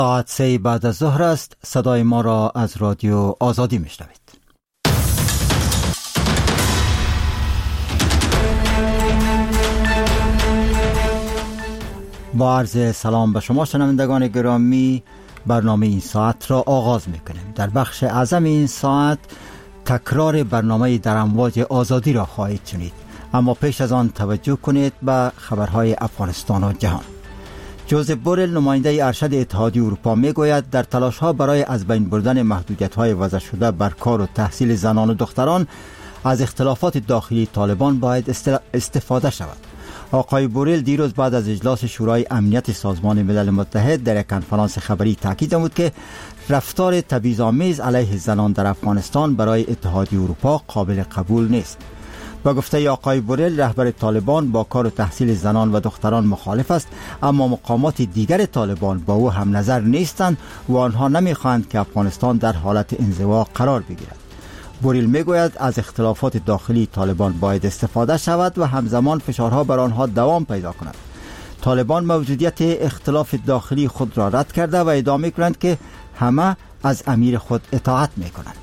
ساعت 3 بعد از ظهر است. صدای ما را از رادیو آزادی میشنوید. با عرض سلام به شما شنوندگان گرامی، برنامه این ساعت را آغاز میکنیم. در بخش اعظم این ساعت تکرار برنامه در امواج آزادی را خواهید شنید، اما پیش از آن توجه کنید به خبرهای افغانستان و جهان. جوزف بورل، نماینده ارشد اتحادیه اروپا، میگوید در تلاش‌ها برای از بین بردن محدودیت‌های وضع شده بر کار و تحصیل زنان و دختران از اختلافات داخلی طالبان باید استفاده شود. آقای بورل دیروز بعد از اجلاس شورای امنیت سازمان ملل متحد در یک کنفرانس خبری تاکید نمود که رفتار تبعیض‌آمیز علیه زنان در افغانستان برای اتحادیه اروپا قابل قبول نیست. با گفته آقای بورل، رهبر طالبان با کار و تحصیل زنان و دختران مخالف است، اما مقامات دیگر طالبان با او هم نظر نیستند و آنها نمیخواهند که افغانستان در حالت انزوا قرار بگیرد. بورل میگوید از اختلافات داخلی طالبان باید استفاده شود و همزمان فشارها بر آنها دوام پیدا کند. طالبان موجودیت اختلاف داخلی خود را رد کرده و ادعا کنند که همه از امیر خود اطاعت میکنند.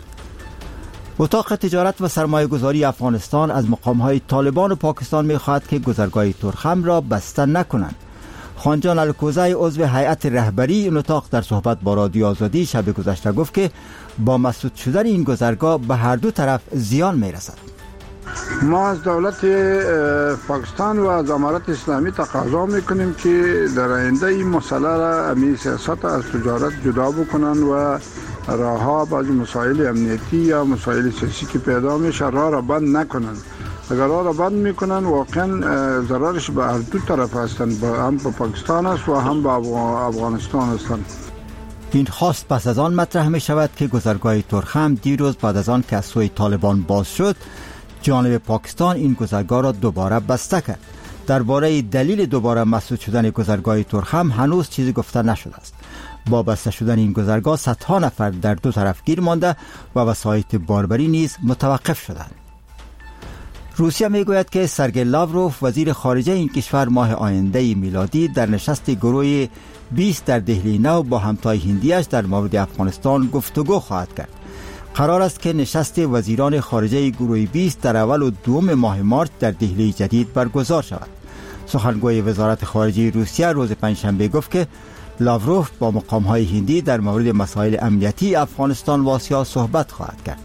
اتاق تجارت و سرمایه گذاری افغانستان از مقامهای طالبان و پاکستان میخواهد که گذرگاه تورخم را بسته نکنند. خانجان الکوزی، عضو هیئت رهبری این اتاق، در صحبت با رادیو آزادی شب گذشته گفت که با مسدود شدن این گذرگاه به هر دو طرف زیان میرسد. ما از دولت پاکستان و از امارت اسلامی تقاضا میکنیم که در آینده این مسئله را، امی سیاست از تجارت جدا بکنن و راهها بعضی مسائل امنیتی یا مسائل سیاسی که پیدا میشه راه را بند نکنن. اگر راه را بند میکنن واقعا ضررش به هر دو طرف هستند، هم به پاکستان است و هم به افغانستان هستند. این خواست پس از آن مطرح می شود که گذرگاه تورخم دیروز بعد از آن که از سوی طالبان باز شد، جانب پاکستان این گذرگاه را دوباره بسته کرد. درباره دلیل دوباره مسدود شدن گذرگاه تورخم هنوز چیزی گفته نشده است. با بسته شدن این گذرگاه صدها نفر در دو طرف گیر مانده و وسایط باربری نیز متوقف شدند. روسیه میگوید که سرگئی لاوروف، وزیر خارجه این کشور، ماه آینده میلادی در نشست گروه 20 در دهلی نو با همتای هندیش در مورد افغانستان گفتگو خواهد کرد. قرار است که نشست وزیران خارجه گروه 20 در اول و دوم ماه مارس در دهلی جدید برگزار شود. سخنگوی وزارت خارجه روسیه روز پنجشنبه گفت که لاوروف با مقام‌های هندی در مورد مسائل امنیتی افغانستان و آسیا صحبت خواهد کرد.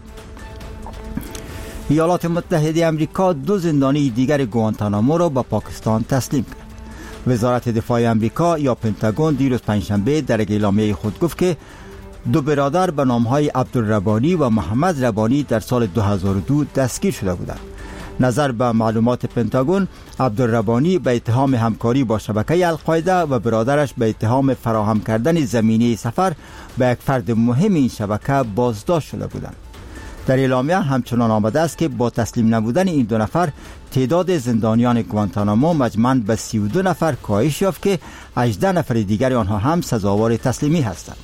ایالات متحده آمریکا 2 زندانی دیگر گوانتانامو را به پاکستان تسلیم کرد. وزارت دفاع آمریکا یا پنتاگون دیروز پنجشنبه در اعلامیه خود گفت که 2 برادر به نام‌های عبدالربانی و محمد ربانی در سال 2002 دستگیر شده بودند. نظر به معلومات پنتاگون، عبدالربانی به اتهام همکاری با شبکه القاعده و برادرش به اتهام فراهم کردن زمینه سفر به یک فرد مهم این شبکه بازداشت شده بودند. در اعلامیه همچنان آمده است که با تسلیم نبودن این 2 نفر تعداد زندانیان گوانتانامو مجموعاً به 32 نفر کاهش یافت که 18 نفر دیگر آنها هم سزاوار تسلیمی هستند.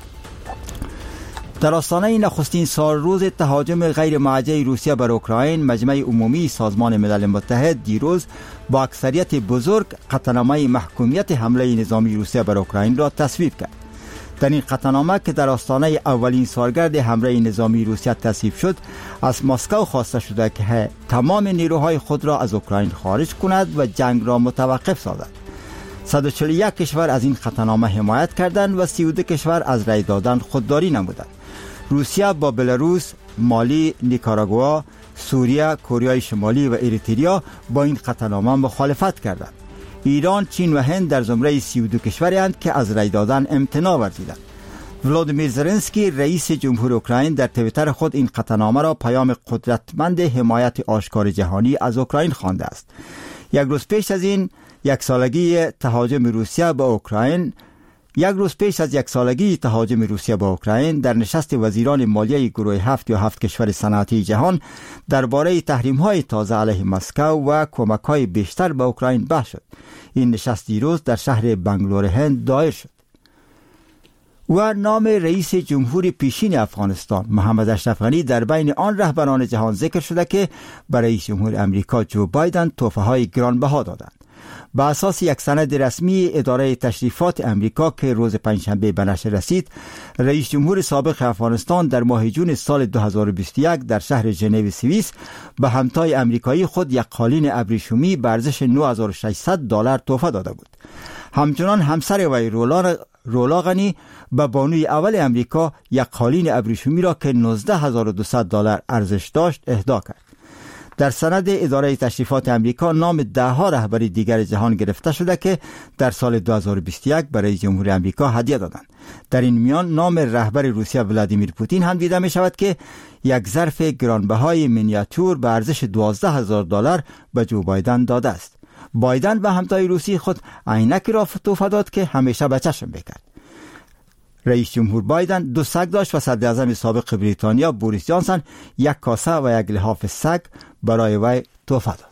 در آستانه نخستین سالروز تهاجم غیر موجه روسیه بر اوکراین، مجمع عمومی سازمان ملل متحد دیروز با اکثریت بزرگ قطعنامه محکومیت حمله نظامی روسیه بر اوکراین را تصویب کرد. در این قطعنامه که در آستانه اولین سالگرد حمله نظامی روسیه تصویب شد، از مسکو خواسته شده که تمام نیروهای خود را از اوکراین خارج کند و جنگ را متوقف سازد. 141 کشور از این قطعنامه حمایت کردند و 32 کشور از رأی دادن خودداری نمودند. روسیه با بلاروس، مالی، نیکاراگوآ، سوریه، کره شمالی و اریتریا با این قطعنامه مخالفت کردند. ایران، چین و هند در زمره 32 کشوری اند که از رأی دادن امتناع ورزیدند. ولادیمیر زلنسکی، رئیس جمهور اوکراین، در توییتر خود این قطعنامه را پیام قدرتمند حمایت آشکار جهانی از اوکراین خوانده است. یک روز پیش از یک سالگی تهاجم روسیه به اوکراین در نشست وزیران مالیه گروه 7 یا 7 کشور صنعتی جهان درباره تحریم‌های تازه علیه مسکو و کمک‌های بیشتر به اوکراین بحث شد. این نشست دیروز در شهر بنگلور هند دایر شد. و نام رئیس جمهور پیشین افغانستان محمد اشرف غنی در بین آن رهبران جهان ذکر شده که برای رئیس جمهور امریکا جو بایدن تحفه‌های گرانبها دادند. به اساس یک سند رسمی اداره تشریفات امریکا که روز پنجشنبه به نشر رسید، رئیس جمهور سابق افغانستان در ماه جون سال 2021 در شهر ژنو سوئیس به همتای امریکایی خود یک قالین ابریشمی به ارزش $9600 تحفه داده بود. همچنان همسر وی رولا غنی به بانوی اول امریکا یک قالین ابریشمی را که $19200 ارزش داشت اهدا کرد. در سند اداره تشریفات امریکا نام 10 رهبر دیگر جهان گرفته شده که در سال 2021 برای جمهوری امریکا هدیه دادند. در این میان نام رهبر روسیه ولادیمیر پوتین هم دیده می شود که یک ظرف گرانبهای مینیاتور به ارزش $12000 به جو بایدن داده است. بایدن به همتای روسی خود عینکی را تحفه داد که همیشه به چشم بکرد. رئیس جمهور بایدن 2 سگ داشت و صدر اعظم سابق بریتانیا بوریس جانسن یک کاسه و یک لحاف سگ برای وی تحفه داد.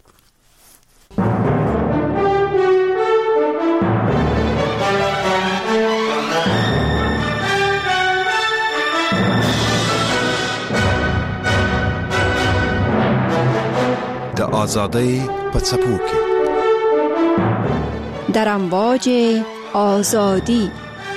د آزادی په څپو کې در امواج آزادی.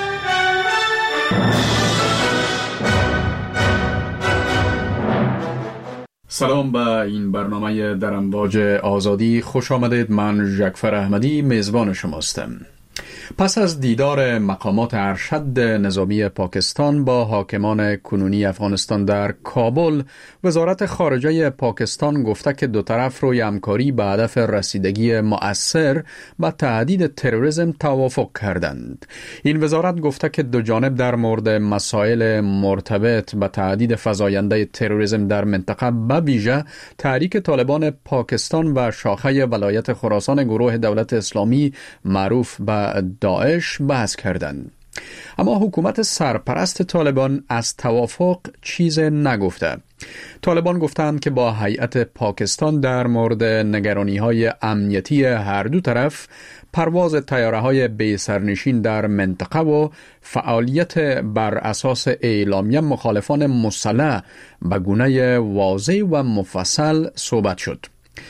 سلام به این برنامه در امواج آزادی خوش آمدید. من ژکفر احمدی میزبان شماستم. پس از دیدار مقامات ارشد نظامی پاکستان با حاکمان کنونی افغانستان در کابل، وزارت خارجه پاکستان گفته که دو طرف روی همکاری به هدف رسیدگی مؤثر به تهدید تروریسم توافق کردند. این وزارت گفته که دو جانب در مورد مسائل مرتبط به تهدید فزاینده تروریسم در منطقه به ویژه تحریک طالبان پاکستان و شاخه ولایت خراسان گروه دولت اسلامی معروف به داعش بحث کردند. اما حکومت سرپرست طالبان از توافق چیز نگفته. طالبان گفتند که با هیئت پاکستان در مورد نگرانی‌های امنیتی هر دو طرف، پرواز طیاره‌های بی سرنشین در منطقه و فعالیت بر اساس اعلامیه مخالفان مسلح به گونه واضح و مفصل صحبت شد.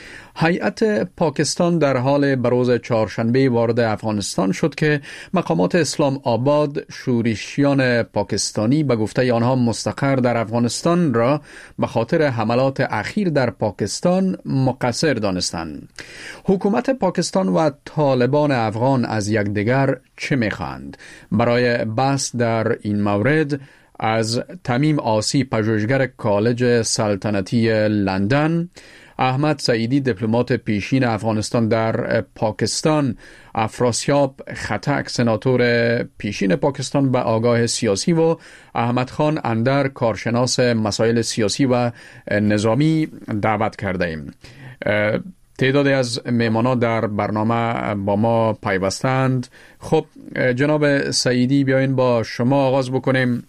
هیئت پاکستان در حال بروز چهارشنبه وارد افغانستان شد که مقامات اسلام آباد شورشیان پاکستانی به گفته آنها مستقر در افغانستان را به خاطر حملات اخیر در پاکستان مقصر دانستند. حکومت پاکستان و طالبان افغان از یکدیگر چه می‌خواهند؟ برای بحث در این مورد از تمیم آسی، پژوهشگر کالج سلطنتی لندن، احمد سعیدی دیپلمات پیشین افغانستان در پاکستان، افراسیاب خطک سناتور پیشین پاکستان به آگاه سیاسی و احمد خان اندر کارشناس مسائل سیاسی و نظامی دعوت کرده ایم. تعدادی از مهمانان در برنامه با ما پیوستند. خب جناب سعیدی، بیاین با شما آغاز بکنیم.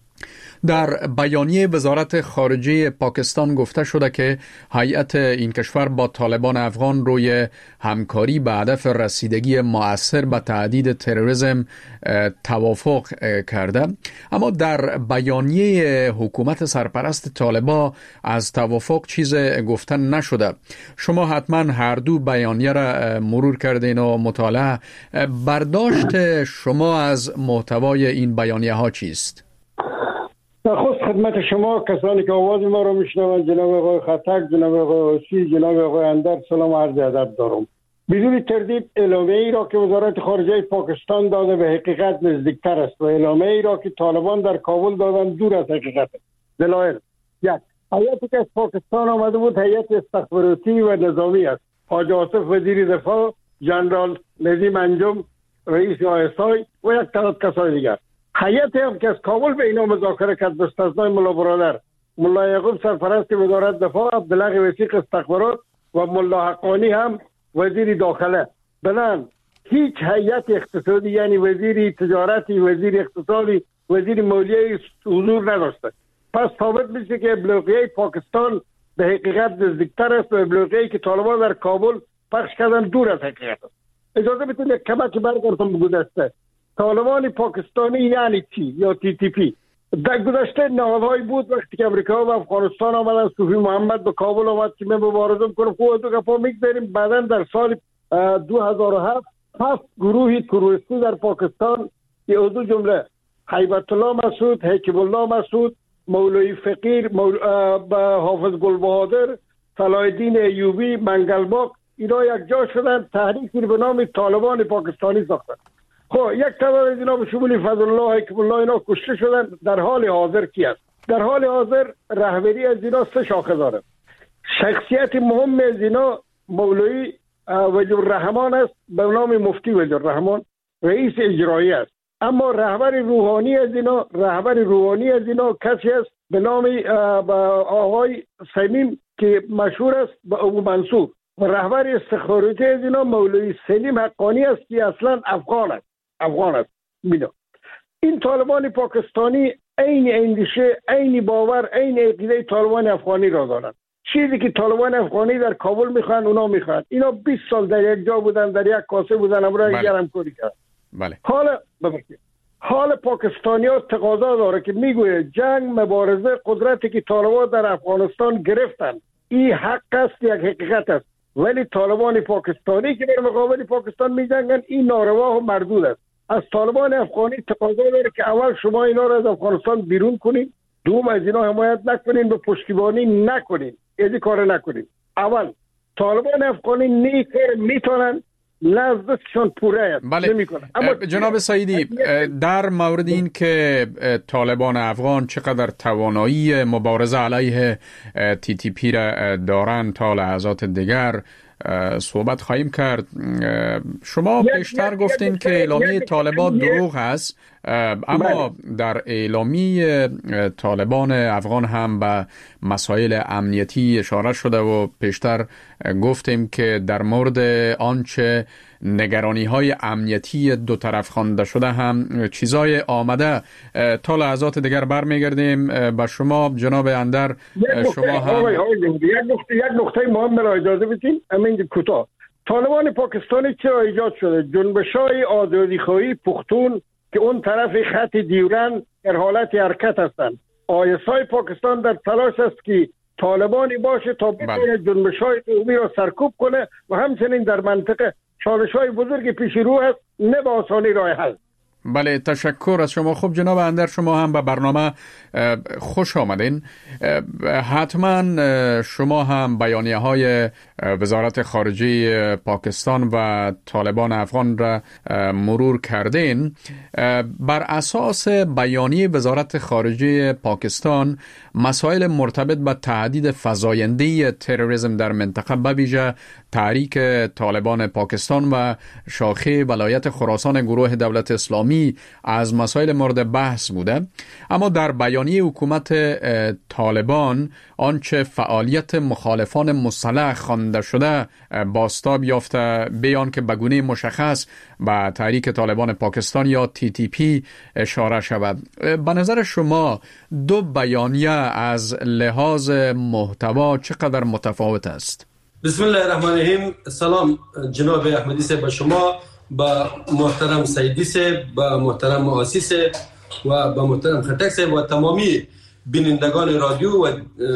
در بیانیه وزارت خارجه پاکستان گفته شده که هیئت این کشور با طالبان افغان روی همکاری به هدف رسیدگی مؤثر به تهدید تروریسم توافق کرده. اما در بیانیه حکومت سرپرست طالبان از توافق چیز گفتن نشده. شما حتما هر دو بیانیه را مرور کردین و مطالعه. برداشت شما از محتوای این بیانیه ها چیست؟ نخست خدمت شما کسانی که آواز ما رو میشنوند، جناب آقای خطک، جناب آقای حسی، جناب آقای اندر، سلام و عرض ادب دارم. بدون تردید اعلامیه ای را که وزارت خارجه پاکستان داده به حقیقت نزدیکتر است و اعلامیه ای را که طالبان در کابل دادن دور از حقیقت است. دلایل: یک، هیئتی که از پاکستان آمده بود هیئت استخباراتی و نظامی است. حاج آصف وزیر دفاع، ژنرال ندیم انجم رئیس ISI و یک تعداد کسان دیگر. هیئتی هم که از کابل به اینا مذاکره کرد به استثنای ملا برادر، ملا یعقوب سرپرست وزارت دفاع، عبدالحق وثیق استخبارات و ملا حقانی هم وزیر داخله. بنان هیچ هیئت اقتصادی یعنی وزیر تجارتی، وزیر اقتصادی، وزیر مالیه حضور نداشته. پس ثابت میشه که ابلاغیه پاکستان به حقیقت نزدیکتر است و ابلاغیه‌ای که طالبان در کابل پخش کردن دور از حقیقت است. اجازه بدید یک کمکی برگردم به گذشته. طالبان پاکستانی یعنی چی؟ یا TTP در گذشته نهادهایی بود. وقتی که امریکا و افغانستان آمدن، صوفی محمد به کابل آمد که من مبارزه کنم، خود دو گپا میگذاریم. بعدا در سال 2007 7 گروه تروریستی در پاکستان که از جمله هیبت الله مسعود، حکیم الله مسعود، مولوی فقیر، حافظ گلبهادر، صلاح الدین ایوبی، منگلباغ، اینا یک جا شدن تحریکی به نام طالبان پاکستانی ساختن. خب یک تعداد از اینا به شمول فضل الله، حکیم الله اینا کشته شدن. در حال حاضر کی است؟ در حال حاضر رهبری از اینا 3 شاخه داره. شخصیت مهم از اینا مولوی ولی الرحمن است به نام مفتی ولی الرحمن، رئیس اجرایی است. اما رهبر روحانی از اینا کسی است به نام آقای سلیم که مشهور است به ابو منصور، و رهبر استخباراتی از اینا مولوی سلیم حقانی است که اصلا افغان است. بینا این طالبان پاکستانی عین اندیشه، عین باور، عین عقیده طالبان افغانی را دارند. چیزی که طالبان افغانی در کابل میخوان اونا میخوان. اینا 20 سال در یک جا بودن، در یک کاسه بودن، امروز دیگر هم کاری کرد. بله. حال پاکستانی‌ها تقاضا داره که میگویه جنگ، مبارزه، قدرتی که طالبان در افغانستان گرفتن این حق است، یک حقیقت است، ولی طالبان پاکستانی که در مقابل پاکستان میجنگن این ناروا و مردود است. از طالبان افغانی تقاضا داره که اول شما اینا را از افغانستان بیرون کنین، دوم از اینا حمایت نکنین، به پشتیبانی نکنین، این کار نکنین. اول طالبان افغانی نیکر میتونن لازمشون پوره نمیکنه. اما جناب سعیدی، در مورد این که طالبان افغان چقدر توانایی مبارزه علیه TTP را دارن تا لحظات دیگر صحبت خواهیم کرد. شما پیشتر گفتین که اعلامیه طالبان دروغ است، اما در اعلامیه طالبان افغان هم به مسائل امنیتی اشاره شده و پیشتر گفتیم که در مورد آنچه نگرانی های امنیتی دو طرف خوانده شده هم چیزای آمده. تا لحظات دیگر برمیگردیم به شما جناب اندر. شما هم یک نقطه مهم را اجازه بدین. امین کوتاه، طالبان پاکستانی چرا ایجاد شده؟ جنبش‌های آزادیخواهی پختون که اون طرف خط دیورن در حالت حرکت هستند. آیسای پاکستان در تلاش است که طالبانی باشه تا بتونه جنبش‌های قومی را سرکوب کنه و همچنین در منطقه چالش‌های بزرگ پیش رو است، نه به آسانی راه حل. بله، تشکر از شما. خب جناب اندر، شما هم به برنامه خوش آمدین. حتما شما هم بیانیه های وزارت خارجه پاکستان و طالبان افغان را مرور کردین. بر اساس بیانیه وزارت خارجه پاکستان، مسائل مرتبط به تهدید فزاینده تروریسم در منطقه به ویژه تحریک طالبان پاکستان و شاخه ولایت خراسان گروه دولت اسلامی از مسائل مورد بحث بوده. اما در بیانیه حکومت طالبان آنچه فعالیت مخالفان مسلح خوانده شده بازتاب یافته، بیان که به گونه مشخص به تحریک طالبان پاکستان یا TTP اشاره شود. به نظر شما دو بیانیه از لحاظ محتوا چقدر متفاوت است؟ بسم الله الرحمن الرحیم. سلام جناب احمدی صاحب به شما، با محترم سعیدی صاحب، با محترم معاصی صاحب و با محترم خټک صاحب و تمامی بینندگان رادیو و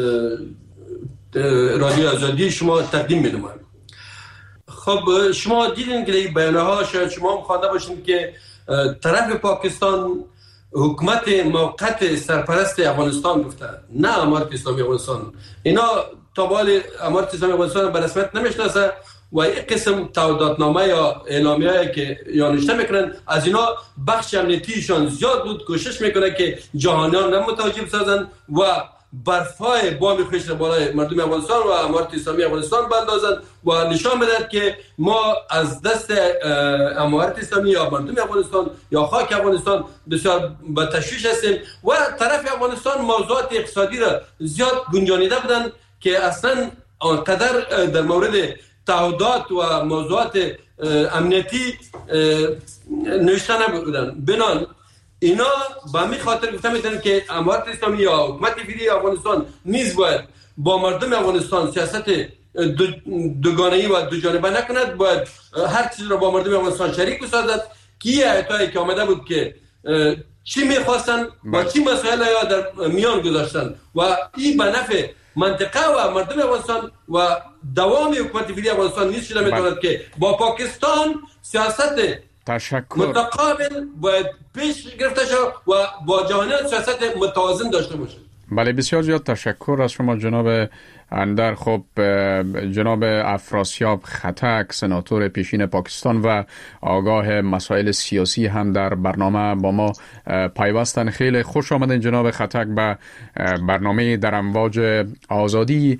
رادیو آزادی شما تقدیم می‌نمایم. خب شما دیدین که این بیانیه‌ها شاید شما هم خوانده باشین که طرف پاکستان حکومت موقت سرپرست افغانستان گفته، نه امارت اسلامی افغانستان. اینا تا بال امارت اسلامی افغانستان به رسمیت نمیشناسه و این قسم تعهداتنامه یا اعلامیه‌ای که یا نوشته میکنن از اینا بخش امنیتیشان زیاد بود، کوشش میکنه که جهانیان نمتوجه سازن و برفای بام خوش بالای مردم افغانستان و امارت اسلامی افغانستان بندازن و نشان بدهد که ما از دست امارت اسلامی یا مردم افغانستان یا خاک افغانستان بسیار به تشویش هستیم و طرف افغانستان موضوعات اقتصادی را زیاد گنجانیده بودن که اصلا آنقدر در مورد تعهدات و موضوعات امنیتی نوشته نبودن. بنان اینا به همین خاطر گفته میتونن که امارت اسلامی یا حکومت فعلی افغانستان نیز باید با مردم افغانستان سیاست دوگانه‌ای و دو جانبه نکند، باید هر چیز را با مردم افغانستان شریک بسازد که این ایتایی که آمده بود که چی میخواستن و چی مسائل یا در میان گذاشتن و این به نفع منطقه و مردم افغانستان و دوام حکومت فعلی افغانستان نیست شده میتواند که با پاکستان سیاست متقابل باید پیش گرفته شد و با جهانیان سیاست متوازن داشته باشه. بله، بسیار زیاد تشکر از شما جناب اندر. خب جناب افراسیاب خطک، سناتور پیشین پاکستان و آگاه مسائل سیاسی هم در برنامه با ما پیوستن. خیلی خوش آمدین جناب خطک به برنامه در امواج آزادی.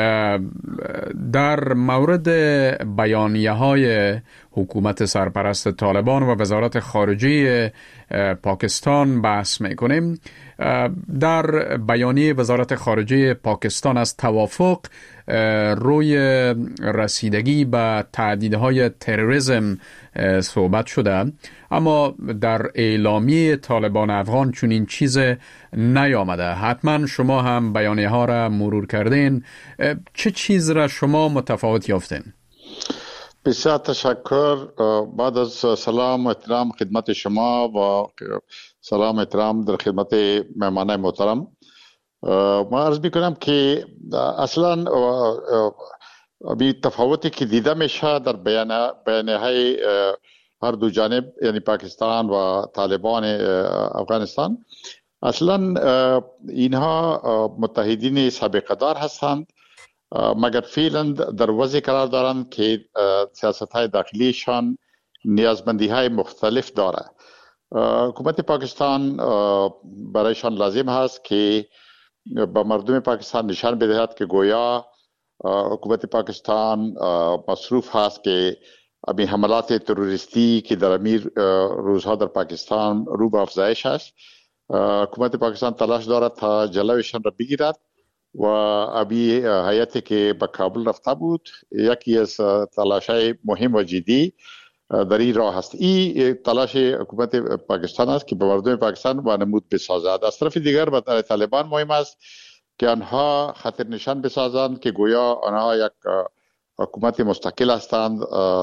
در مورد بیانیه های حکومت سرپرست طالبان و وزارت خارجه پاکستان بحث میکنیم. در بیانیه وزارت خارجه پاکستان از توافق روی رسیدگی به تهدیدهای تروریسم صحبت شده، اما در اعلامیه طالبان افغان چون این چیز نیامده. حتما شما هم بیانیه ها را مرور کردین. چه چیز را شما متفاوت یافتین؟ بسیار تشکر. بعد از سلام و احترام خدمت شما و سلام احترام در خدمت مهمان محترم، ما عرض میکنم که اصلا بی تفاوتی که دیده میشه در بیانیه های هر دو جانب، یعنی پاکستان و طالبان افغانستان، اصلا اینها متحدین سابقه دار هستند، مگر فعلا در وضع قرار دارند که سیاست های داخلیشان نیازمندی های مختلف داره. حکومت پاکستان برایشان لازم هست که به مردم پاکستان نشان بدهد که گویا حکومت پاکستان مصروف هست که ابی حملات تروریستی که در امیر روزها در پاکستان رو به افزایش است، حکومت پاکستان تلاش دارد تا جلوشان را بگیرد و ابی هیئتی که به کابل رفته بود یکی از تلاش‌های مهم و جدی در این راه است. این تلاش حکومت پاکستان است که به مردم پاکستان وانمود بسازد. از طرف دیگر برای طالبان مهم است که آنها خطر نشان بسازند که گویا آنها یک حکومت مستقل هستند،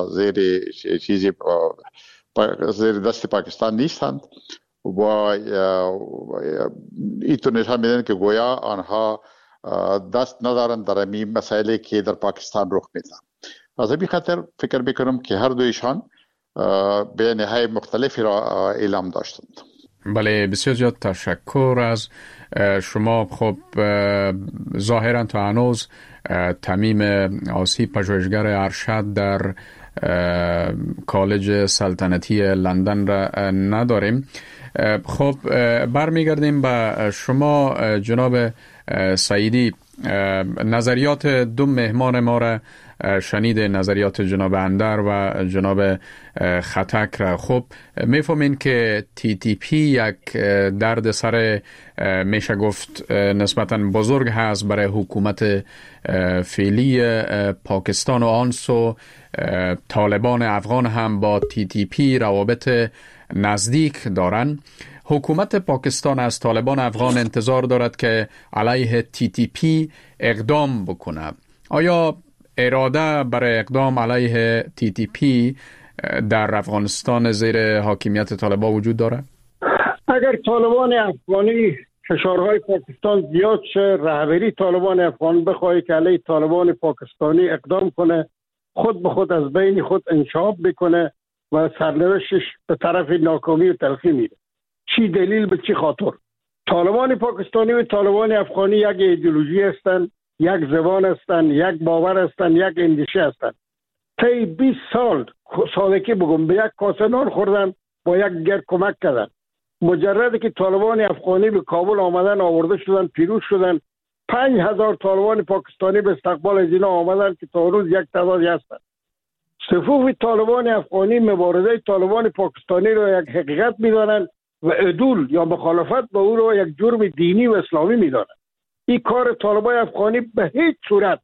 زیر دست پاکستان نیستند و اینطور نشان میدن که گویا آنها دست ندارند در این مسائلی که در پاکستان رخ میده. از این خاطر فکر میکنم که هر دویشان بیانیه‌های مختلفی را اعلام داشتند. بله، بسیار زیاد تشکر از شما. خب ظاهرا تا هنوز تمیم آسی، پژوهشگر ارشد در کالج سلطنتی لندن را نداریم. خب برمیگردیم به شما جناب سعیدی. نظریات دو مهمان ما را شنید، نظریات جناب اندر و جناب خطک را. خب میفهمین که TTP یک درد سر میشه گفت نسبتاً بزرگ هست برای حکومت فعلی پاکستان و آنسو طالبان افغان هم با TTP روابط نزدیک دارن. حکومت پاکستان از طالبان افغان انتظار دارد که علیه TTP اقدام بکنه. آیا اراده برای اقدام علیه TTP در افغانستان زیر حاکمیت طالبان وجود دارد؟ اگر طالبان افغانی فشارهای پاکستان زیاد شه، رهبری طالبان افغان بخواهی که علیه طالبان پاکستانی اقدام کنه، خود به خود از بین خود انشعاب بکنه و سرنوشتش به طرف ناکامی و تلخی میره. چی دلیل به چی خاطر؟ طالبان پاکستانی و طالبان افغانی یک ایدئولوژی هستند، یک زبان هستند، یک باور هستند، یک اندیشه هستند. طی 20 سال سادگی بگم به یک کاسه نان خوردن، با یک گر کمک کردن. مجرد که طالبان افغانی به کابل آمدن، آورده شدن، پیروز شدن، 5000 طالبان پاکستانی به استقبال از اینا آمدن که تا روز یک تعدادی هستند. صفوف طالبان افغانی مبارزه طالبان پاکستانی را یک حقیقت می‌دانند و عدول یا مخالفت با او را یک جرم دینی و اسلامی می‌دانند. این کار طالبان افغانی به هیچ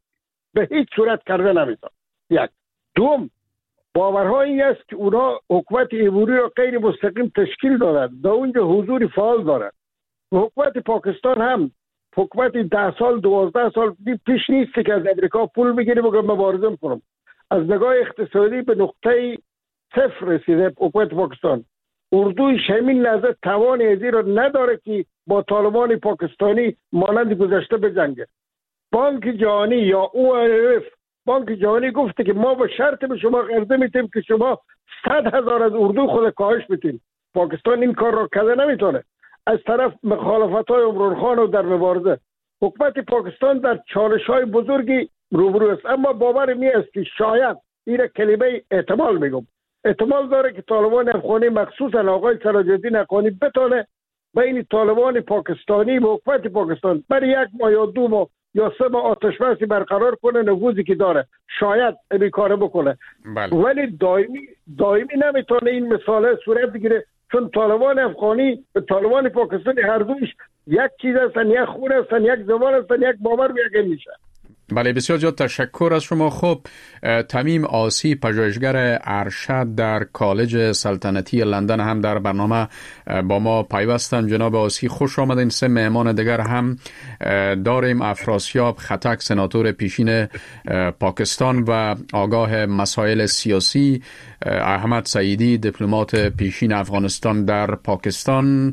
صورت کرده نمی‌توان. یک. دوم، باورها این است که اونا حکومت عبوری را غیر مستقیم تشکیل دادند، در اونجا حضور فعال دارند. و حکومت پاکستان هم حکومت 10 سال 12 سال پیش نیست که از امریکا پول بگیره بگه مبارزه می‌کنم. از نگاه اقتصادی به نقطه صفر رسیده حکومت پاکستان. اردویش همین لحظه توان ازی را نداره که با طالبان پاکستانی مانند گذشته بجنگه. بانک جهانی یا OIF بانک جهانی گفته که ما به شرط به شما قرضه میتیم که شما 100,000 از اردو خود کاهش بدین. پاکستان این کار را کرده نمیتونه. از طرف مخالفت های عمران خان و در مبارزه حکومت پاکستان در چالش های بزرگی روبرو است، اما باور می است که شاید این کلمه احتمال میگم احتمال داره که طالبان افغانی مخصوصا آقای سراج الدین حقانی بتونه بین طالبان پاکستانی و حکومت پاکستان برای 1 ماه یا 2 ماه یا 3 ماه آتش بسی برقرار کنه. نفوذی که داره شاید این کار بکنه. ولی دائمی نمیتونه این مسئله صورت بگیره، چون طالبان افغانی و طالبان پاکستانی هر دوش یک چیز هستن، یک خون هستن، یک زبان هستن، یک باور و یک میشه. بله، بسیار زیاد تشکر از شما. خب تمیم آسی، پژوهشگر ارشد در کالج سلطنتی لندن هم در برنامه با ما پیوستن. جناب آسی خوش آمدین. 3 مهمان دیگر هم داریم. افراسیاب خطک، سناتور پیشین پاکستان و آگاه مسائل سیاسی، احمد سعیدی، دیپلمات پیشین افغانستان در پاکستان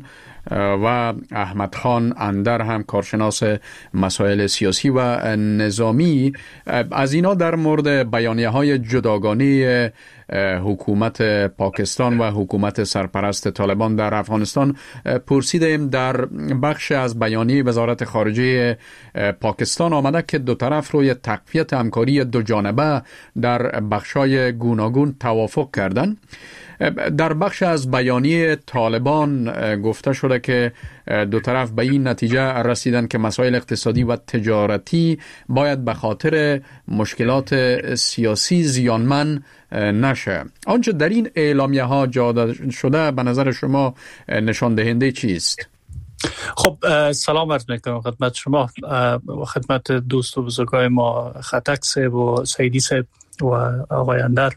و احمد خان اندر هم کارشناس مسائل سیاسی و نظامی. از اینا در مورد بیانیه‌های جداگانه حکومت پاکستان و حکومت سرپرست طالبان در افغانستان پرسیدیم. در بخش از بیانیه وزارت خارجه پاکستان آمده که دو طرف روی تقویت همکاری دو جانبه در بخش‌های گوناگون توافق کردند. در بخش از بیانیه طالبان گفته شده که دو طرف به این نتیجه رسیدن که مسائل اقتصادی و تجارتی باید به خاطر مشکلات سیاسی زیانمن نشه. آنچه در این اعلامیه ها جا داده شده به نظر شما نشان دهنده چیست؟ خب سلام عرض میکنم خدمت شما و خدمت دوست و بزرگای ما خطک صاحب و سعیدی صاحب و آقای اندر.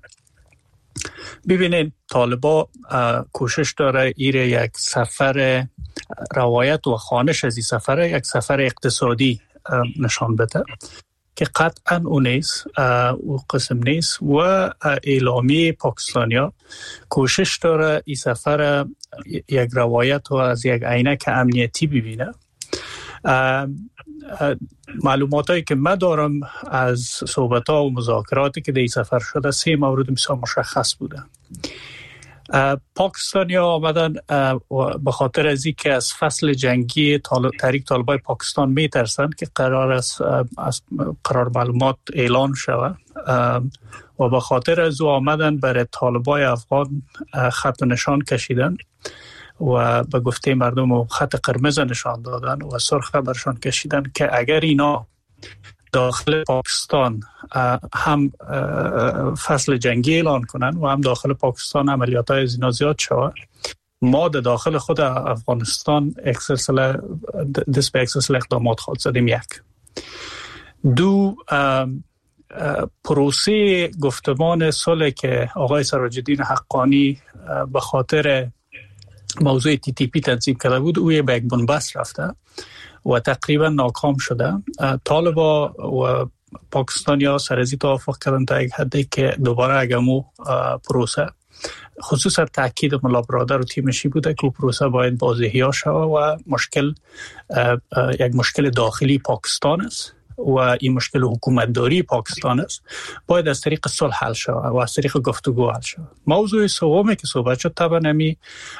ببینید طالبا کوشش داره ایره یک سفر روایت و خوانش از این سفر یک سفر اقتصادی نشان بده که قطعا اون نیست، او قسم نیست و اعلامیه پاکستانیا کوشش داره این سفر یک روایت و از یک عینک امنیتی ببینه. معلوماتی که من دارم از صحبت‌ها و مذاکراتی که در این سفر شده 3 مورد بسیار مشخص بوده. پاکستانیا آمدن به خاطر از اینکه از فصل جنگی تحریک طالبای پاکستان میترسند که قرار است از قرار معلومات اعلان شود و به خاطر از او آمدن برای طالبای افغان خط نشان کشیدن و به گفته مردم خط قرمز نشان دادن و سرخ برشان کشیدن که اگر اینا داخل پاکستان هم فصل جنگی اعلان کنن و هم داخل پاکستان عملیات‌های از اینا زیاد شود، ما در داخل خود افغانستان دست به اکسسل اقدامات خود زدیم. 1 2 پروسه گفتمان صلح که آقای سراج الدین حقانی به خاطر موضوع TTP تنظیم کرده بود او به یک بنبست رفته و تقریبا ناکام شده. طالبا و پاکستانیا سرازی توافق کردن تا یک حدی که دوباره اگمو پروسه خصوصا تاکید ملا برادر و تیمشی بوده که پروسه باید بازی‌ها شود و یک مشکل داخلی پاکستان است و این مشکل حکومتداری پاکستان است، باید از طریق صلح حل شود و از طریق گفتگو حل شود. موضوع سومی که صحبت شد طبعا نمی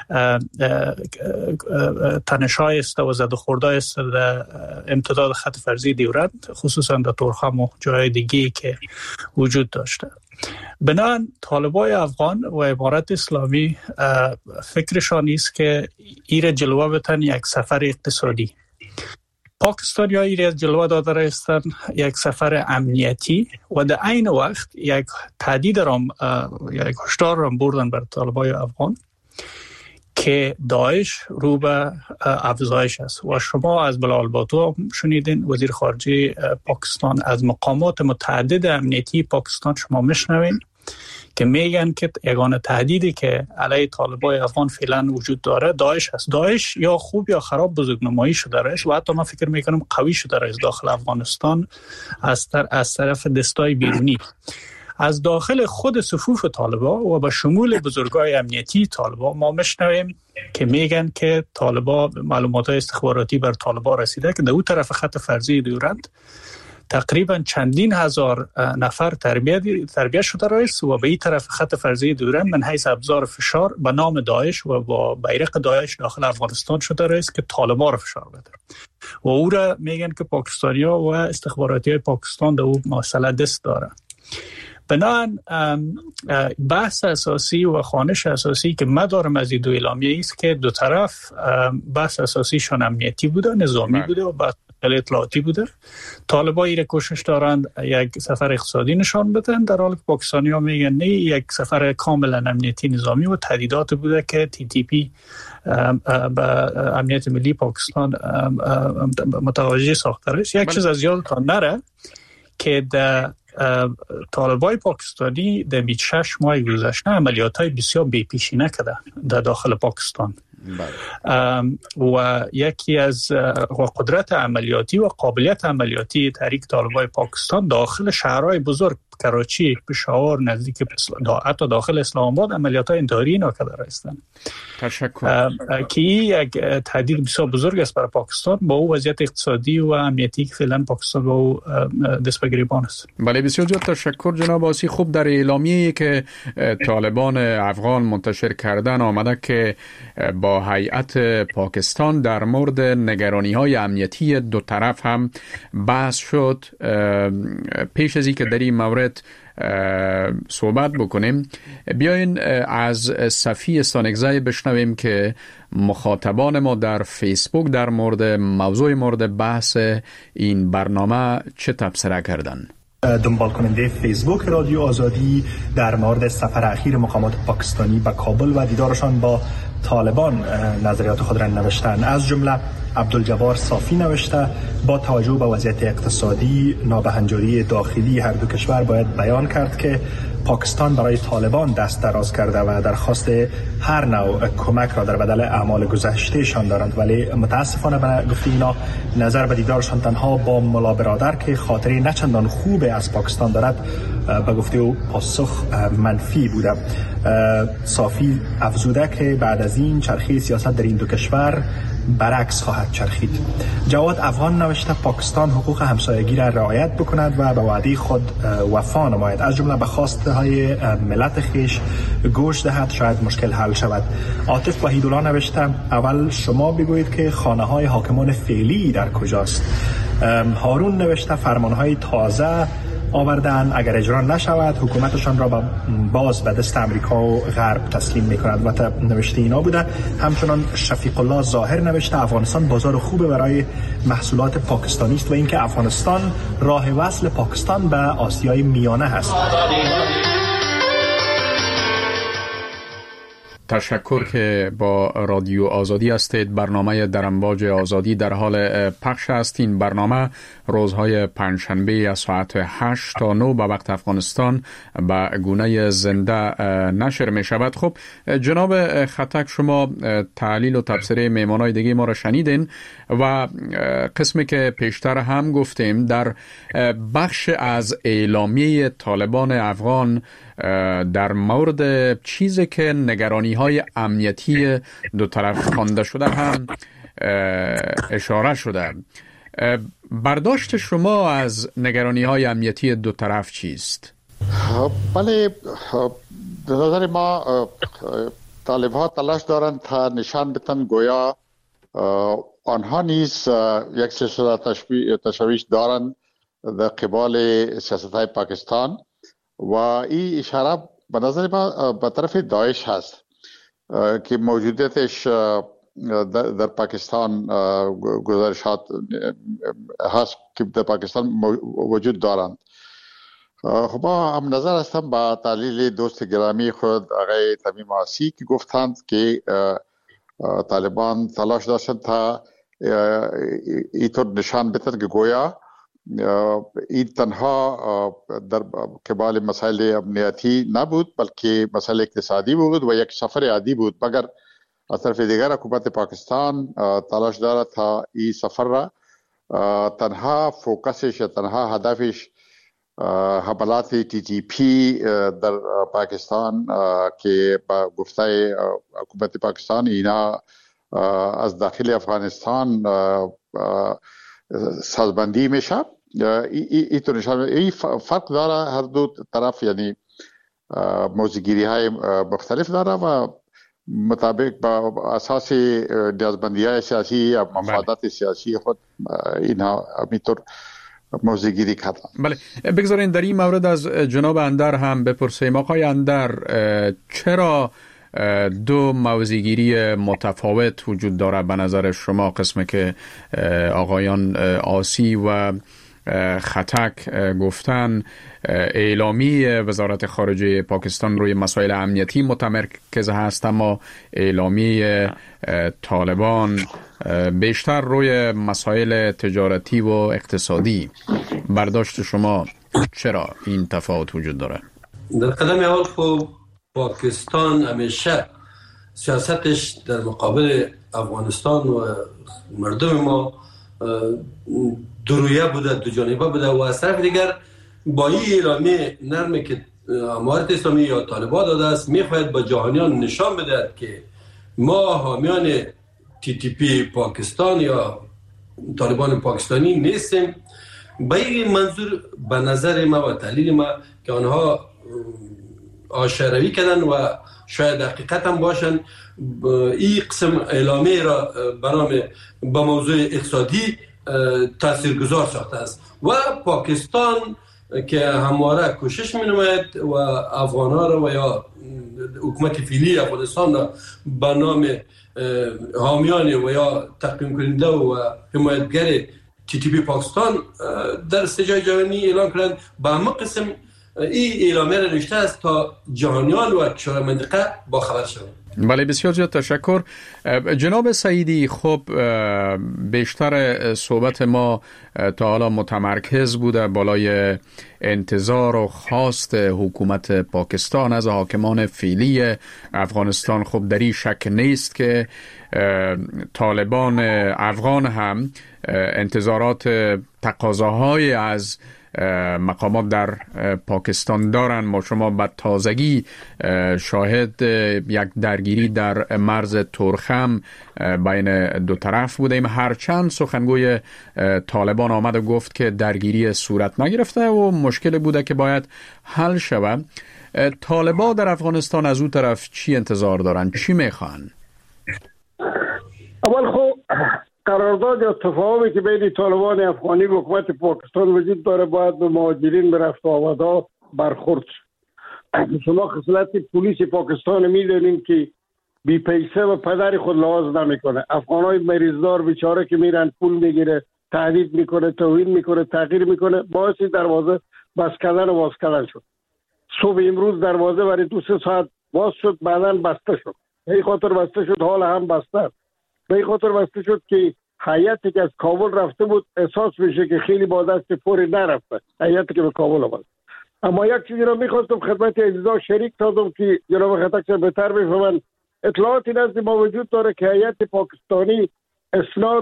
تنش‌های است و زد و خوردهای است در امتداد خط فرضی دیورند، خصوصا در تورخم و جای دیگه که وجود داشته. بنابراین طالبای افغان و امارت اسلامی فکرشان است که ایره جلوه بتن یک سفر اقتصادی. پاکستانی‌ها ایره جلوه داده رایستن یک سفر امنیتی و در عین وقت یک تهدید را یک هشدار را بردن بر طالبای افغان که داعش رو به افزایش است. و شما از بلال باتو شنیدین وزیر خارجه پاکستان از مقامات متعدد امنیتی پاکستان شما میشنوین که میگن که یگانه تهدیدی که علیه طالبای افغان فعلا وجود داره داعش است. داعش یا خوب یا خراب بزرگنمایی شده است و حتی من فکر میکنم قوی شده است داخل افغانستان از طرف دستای بیرونی. از داخل خود صفوف طالبا و به شمول بزرگای امنیتی طالبا ما میشنویم که میگن که طالبا معلومات استخباراتی بر طالبا رسیده که در اون طرف خط فرضی دیورند تقریبا چندین هزار نفر تربیت شده رئیس و به این طرف خط فرضی دوران من حیث ابزار فشار به نام داعش و با بیرق داعش داخل افغانستان شده رئیس که طالبان را فشار بده و او را میگن که پاکستانی‌ها و استخباراتی های پاکستان در او مسئله دست داره. بنابراین بحث اساسی و خوانش اساسی که من دارم از این دو اعلامیه است که دو طرف بحث اساسیشان امنیتی بوده، نظامی بوده و بحث اطلاعاتی بوده. طالبان را کوشش دارند یک سفر اقتصادی نشان بدن، در حالی که پاکستانی‌ها میگن نه، یک سفر کاملا امنیتی نظامی و تهدیدات بوده که TTP به امنیت ملی پاکستان متوجه ساخته است. یک چیز از یادتان نره که در طالبای پاکستانی در 6 ماه گذشته عملیات‌های بسیار بی‌پیشینه کرده در داخل پاکستان و یکی از قدرت عملیاتی و قابلیت عملیاتی تحریک طالبای پاکستان داخل شهرهای بزرگ کراچی، پشاور، نزدیک حتی داخل اسلام آباد عملیات‌های انتحاری ناکرده هستند. تشکر. که یک تهدید بسیار بزرگ است برای پاکستان با او وضعیت اقتصادی و امنیتی که فعلا پاکستان با او دست به گریبان است. بله، بسیار زیاد تشکر جناب آسی. خوب در اعلامیه‌ای که طالبان افغان منتشر کردن آمده که با هیئت پاکستان در مورد نگرانی‌های امنیتی دو طرف هم بحث شد. پیش از اینکه در این مورد صحبت بکنیم، بیاین از صفی استانگزای بشنویم که مخاطبان ما در فیسبوک در مورد موضوع مورد بحث این برنامه چه تبصره کردن. دنبال کننده فیسبوک رادیو آزادی در مورد سفر اخیر مقامات پاکستانی به کابل و دیدارشان با طالبان نظریات خود را نوشتند. از جمله عبدالجبار صافی نوشته با توجه به وضعیت اقتصادی نابهنجاری داخلی هر دو کشور باید بیان کرد که پاکستان برای طالبان دست دراز کرده و درخواست هر نوع کمک را در بدل اعمال گذشتهشان دارند، ولی متاسفانه به گفته اینا نظر به دیدارشان تنها با ملا برادر که خاطری نچندان خوب از پاکستان دارد به گفته او پاسخ منفی بوده. صافی افزوده که بعد از این چرخه سیاست در این دو کشور برعکس خواهد چرخید. جواد افغان نوشته پاکستان حقوق همسایگی را رعایت بکند و به وعده خود وفا نماید، از جمله به خواسته های ملت خیش گوش دهد، شاید مشکل حل شود. عاطف وحیدالله نوشته اول شما بگویید که خانه های حاکمان فعلی در کجاست. هارون نوشته فرمان های تازه آوردن، اگر اجرا نشود حکومتشان را باز به دست امریکا و غرب تسلیم می‌کند و نوشته اینا بوده. همچنان شفیق الله ظاهر نوشته افغانستان بازار خوبه برای محصولات پاکستانی است و اینکه افغانستان راه وصل پاکستان به آسیای میانه هست. تشکر که با رادیو آزادی هستید. برنامه در امواج آزادی در حال پخش است. این برنامه روزهای پنجشنبه از ساعت 8 تا 9 به وقت افغانستان به گونه زنده نشر می شود. خب جناب خطک، شما تحلیل و تبصره میمانای دیگه ما را شنیدین و قسمی که پیشتر هم گفتیم در بخش از اعلامیه طالبان افغان در مورد چیزی که نگرانی های امنیتی دو طرف خوانده شده هم اشاره شده. برداشت شما از نگرانی های امنیتی دو طرف چیست؟ بله، به نظر ما طالب ها تلاش دارند تا نشان بدن گویا آنها نیز یک سلسله تشویش دارند در قبال سیاست های پاکستان و این اشاره به نظر ما به طرف داعش هست که موجودیتش در پاکستان گزارشات هست که در پاکستان وجود دارند. خب ما هم نظر هستم با تحلیل دوست گرامی خود آقای تمیم آسی که گفتند که طالبان تلاش داشتند تا اینطور نشان بدهند که گویا این تنها در قبال مسائل امنیتی نبود بلکه مسائل اقتصادی بود و یک سفر عادی بود، مگر از طرف دیگر حکومت پاکستان تلاش دارد تا این سفر را تنها فوکسش تنها هدفش حملات TTP در پاکستان که با گفته حکومت پاکستان اینا از داخل افغانستان سازبندی میشه این نشان این فرق داره هر دو طرف، یعنی موضوعگیری های مختلف داره و مطابق با اساس نیازمندی های سیاسی یا مفادات سیاسی خود اینها همینطور موضوعگیری کردن. بله، بگذارین در این مورد از جناب اندر هم بپرسیم. آقای اندر، چرا دو موضوعگیری متفاوت وجود داره به نظر شما؟ قسمه که آقایان آسی و خطک گفتن اعلامی وزارت خارجه پاکستان روی مسائل امنیتی متمرکز هست، اما اعلامی طالبان بیشتر روی مسائل تجارتی و اقتصادی. برداشت شما چرا این تفاوت وجود داره؟ در قدم اول خب پاکستان همیشه سیاستش در مقابل افغانستان و مردم ما درویه بوده، دو جانبه بوده و از طرف دیگر با این اعلامیه نرمه که امارت اسلامی یا طالبان داده است میخواهد با جهانیان نشان بده که ما حامیان TTP پاکستان یا طالبان پاکستانی نیستیم. با این منظور به نظر ما و تحلیل ما که آنها آشروی کردن و شاید حقیقت هم باشن، این قسم اعلامیه را به موضوع اقتصادی تاثیرگذار ساخته است و پاکستان که همواره کوشش می‌نماید و افغان‌ها را و یا حکومت فعلی افغانستان را به نام حامیان و یا تقدیم کننده و حمایتگر TTP پاکستان در سجای جهانی اعلام کردند. به همه قسم این اعلامیه را نوشته است تا جهانیان و کشورهای منطقه با خبر شوند. بله، بسیار زیاد تشکر. جناب سعیدی، خب بیشتر صحبت ما تا حالا متمرکز بوده بالای انتظار و خواست حکومت پاکستان از حاکمان فعلی افغانستان. خب در این شک نیست که طالبان افغان هم انتظارات تقاضاهای از مقامات در پاکستان دارن. ما شما به تازگی شاهد یک درگیری در مرز تورخم بین دو طرف بودیم، هرچند سخنگوی طالبان آمد و گفت که درگیری صورت نگرفته و مشکل بوده که باید حل شود. طالبان در افغانستان از اون طرف چی انتظار دارن؟ چی میخوان؟ اول خب قرارداد یا تفاهمی که بین طالبان افغانی و حکومت پاکستان وجود داره باید به مهاجرین به رفت و آمدها برخورد. شما خصلت پلیس پاکستان میدونیم که بی پیسه و پدر خود لحاظ نمیکنه. افغانای مریضدار بیچاره که میرن پول میگیره، تهدید میکنه، توهین میکنه، تغییر میکنه، باعث دروازه بس کردن و باز کردن شد. صبح امروز دروازه برای 2-3 ساعت باز شد، بعداً بسته شد. به این خاطر بسته شد، حال هم بسته. به این خاطر بسته شد که هیئتی که از کابل رفته بود احساس میشه که خیلی با دست پوری نرفته، هیئتی که به کابل آمد. اما یک چیزی رو میخواستم خدمت عزیزان شریک سازم که جناب خطک بهتر بفهمن. اطلاعاتی نزد ما وجود داره که هیئت پاکستانی اسناد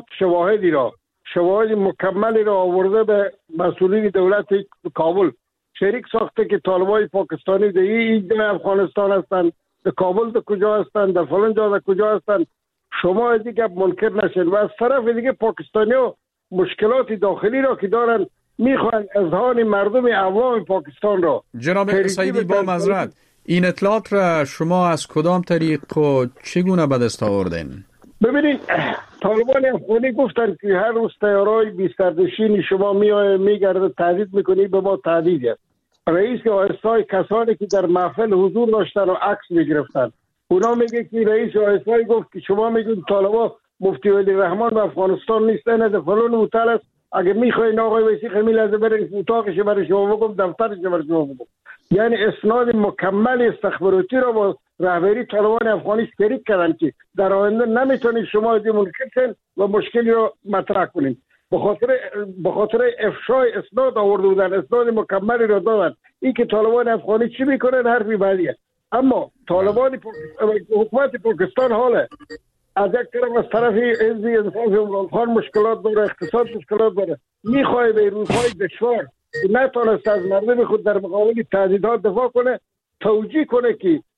شواهد مکملی را آورده به مسئولین دولت کابل، شریک ساخته که طالبان پاکستانی در این افغانستان هستند، در کابل در کجا هستند، در فلان جا در کجا هستند. شما دیگه منکر نشین. و از طرف دیگه پاکستانی‌ها مشکلات داخلی را که دارن میخوان اذهان مردم عوام پاکستان را. جناب سعیدی، با معذرت، این اطلاعات را شما از کدام طریق و چگونه به دست آوردین؟ ببینید، طالبان افغانی گفتن که هر روز طیاره‌های بی‌سرنشین شما میگرده تهدید میکنی، به ما تهدید است. رئیس آیسای کسانی که در محفل حضور داشتن و عکس میگرفتن، اونا میگه که رئیس آیسای گفت که شما میگید طالبان مفتی ولی رحمان و افغانستان نیستن، از فلان هتل است، اگه میخواین آقای ویسی خمیل از برین اتاقش برای شما بگم، دفترش برای شما بگم. یعنی اسناد مکمل استخباراتی را با رهبری طالبان افغانی شریک کردن که در آینده نمیتونید شما منکر شین و مشکلی را مطرح کنید. به خاطر افشای اسناد آورده بودن، اسناد مکملی را دادن. این که طالبان افغانی چی میکنن حرفی بعدیه. اما طالبان حکومت پاکستان حاله از یک طرف از طرف حزب انصاف عمران خان مشکلات داره، اقتصاد مشکلات داره، میخواه به روزهای دشوار که نتونست از مردم خود در مقابل تهدیدات دفاع کنه، توجیه کنه که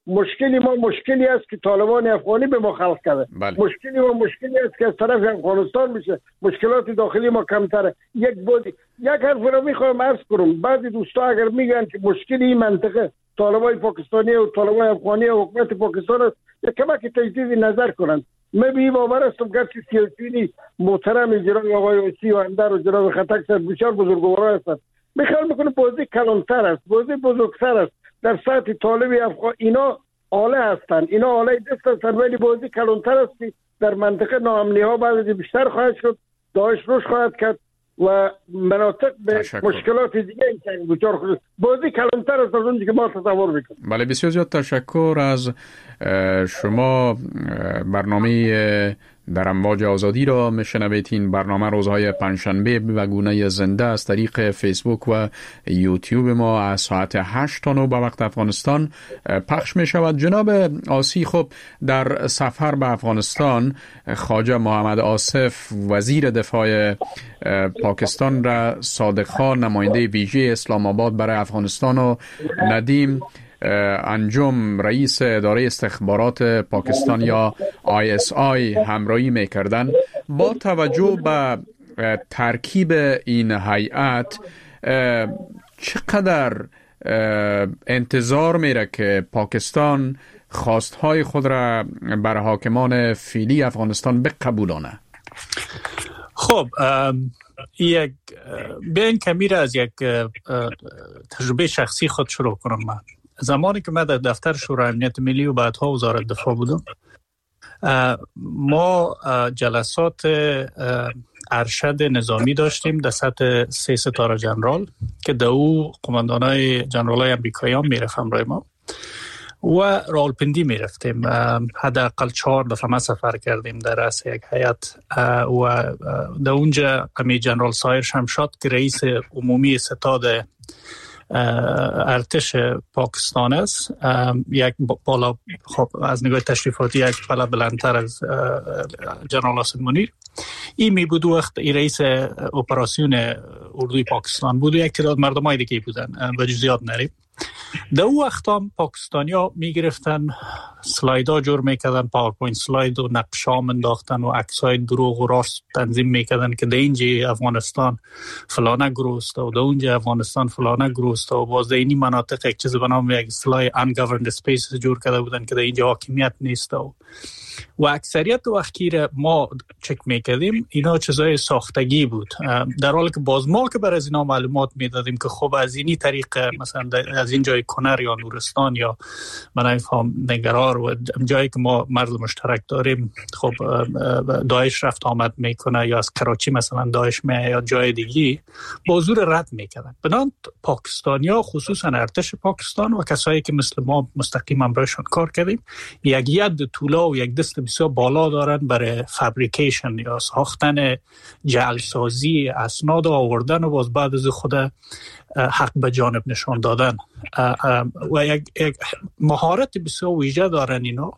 مشکلی ما مشکلی است که طالبان افغانی به ما خلق کرده. مشکلی ما مشکلی است که از طرف افغانستان میشه. مشکلات داخلی ما کمتره. یک حرف رو میخوایم عرض کنم. بعضی دوستا اگر میگن که مشکلی این منطقه طالبان پاکستانی و طالبان افغانی و حکومت پاکستان است، یک کمک تجدید نظر کنند. من به این باور هستم که سیاسیونی محترم جناب آقای اوسی و اندر و جناب خطک صاحب بسیار بزرگوار هستند. میخوام میکنه بازی کلانتر است، بازی بزرگتر است. در سطح طالب افغان اینا آله هستند، اینا آله دست هستند، ولی بازی کلانتر است که در منطقه ناامنی ها بعد بیشتر خواهد شد، داعش روش خواهد کرد و مناطق به مشکلات دیگه این دوچار خود. بازی کلانتر است از اونجایی که ما تصور میکنیم. بله، بسیار زیاد تشکر از شما. برنامه در امواج آزادی را میشنوید. این برنامه روزهای پنجشنبه به گونه زنده از طریق فیسبوک و یوتیوب ما از ساعت 8 تا 9 به وقت افغانستان پخش می شود. جناب آسی، خب در سفر به افغانستان خواجه محمد آصف وزیر دفاع پاکستان را صادق خان نماینده ویژه اسلام آباد برای افغانستان و ندیم انجم رئیس اداره استخبارات پاکستان یا ISI همراهی میکردن. با توجه به ترکیب این هیئت چقدر انتظار میره که پاکستان خواستهای خود را بر حاکمان فعلی افغانستان بقبولانه؟ خب بیاین کمی از یک تجربه شخصی خود شروع کنم. من زمانی که من در دفتر شورای امنیت ملی و بعدها وزارت دفاع بودم، ما جلسات ارشد نظامی داشتیم در سطح 3 ستاره جنرال که در او قماندانای جنرالای امریکایی میرفت همراه ما و راولپندی میرفتیم. حداقل 4 دفعه ما سفر کردیم در رأس یک هیئت و در اونجا امی جنرال سایر شمشاد که رئیس عمومی ستاد ارتش پاکستان است، یک بالا، خب از نگاه تشریفاتی یک بالا بلندتر از جنرال آصف منیر، این می بود وقت رئیس اپراسیون اردوی پاکستان بود و یک تعداد مردمای دیگه بودن و جزئیات نریم. در اون وقت هم پاکستانیا می گرفتن سلایدها جور میکردن، پاورپوینت سلاید و نقشا انداختن و عکسای دروغ و راست تنظیم میکردن که در اینجا افغانستان فلانه گروست و در اونجا افغانستان فلانه گروست و باز در اینی مناطق یک چیز به نام یک اصطلاح ungoverned spaces جور کرده بودن که در اینجا حاکمیت نیست و اکثریت وقتی ما چک میکردیم اینا چیزای ساختگی بود، در حالی که باز ما که بر از اینا معلومات میدادیم که خب از اینی طریق مثلا از این جای کنر یا نورستان یا من نمیفهم نگرار و جایی که ما مرز مشترک داریم خب داعش رفت آمد میکنه یا از کراچی مثلا داعش میاد یا جای دیگی با زور رد میکردن. بنابراین پاکستانیا خصوصا ارتش پاکستان و کسایی که مثل ما مستقیما براشون کار کردیم یک ید طولا و یک دست بسیار بالا دارن برای فابریکیشن یا ساختن جعلسازی اسناد و آوردن و باز بعد از خود حق به جانب نشان دادن و یک مهارت بسیار ویژه دارن اینا،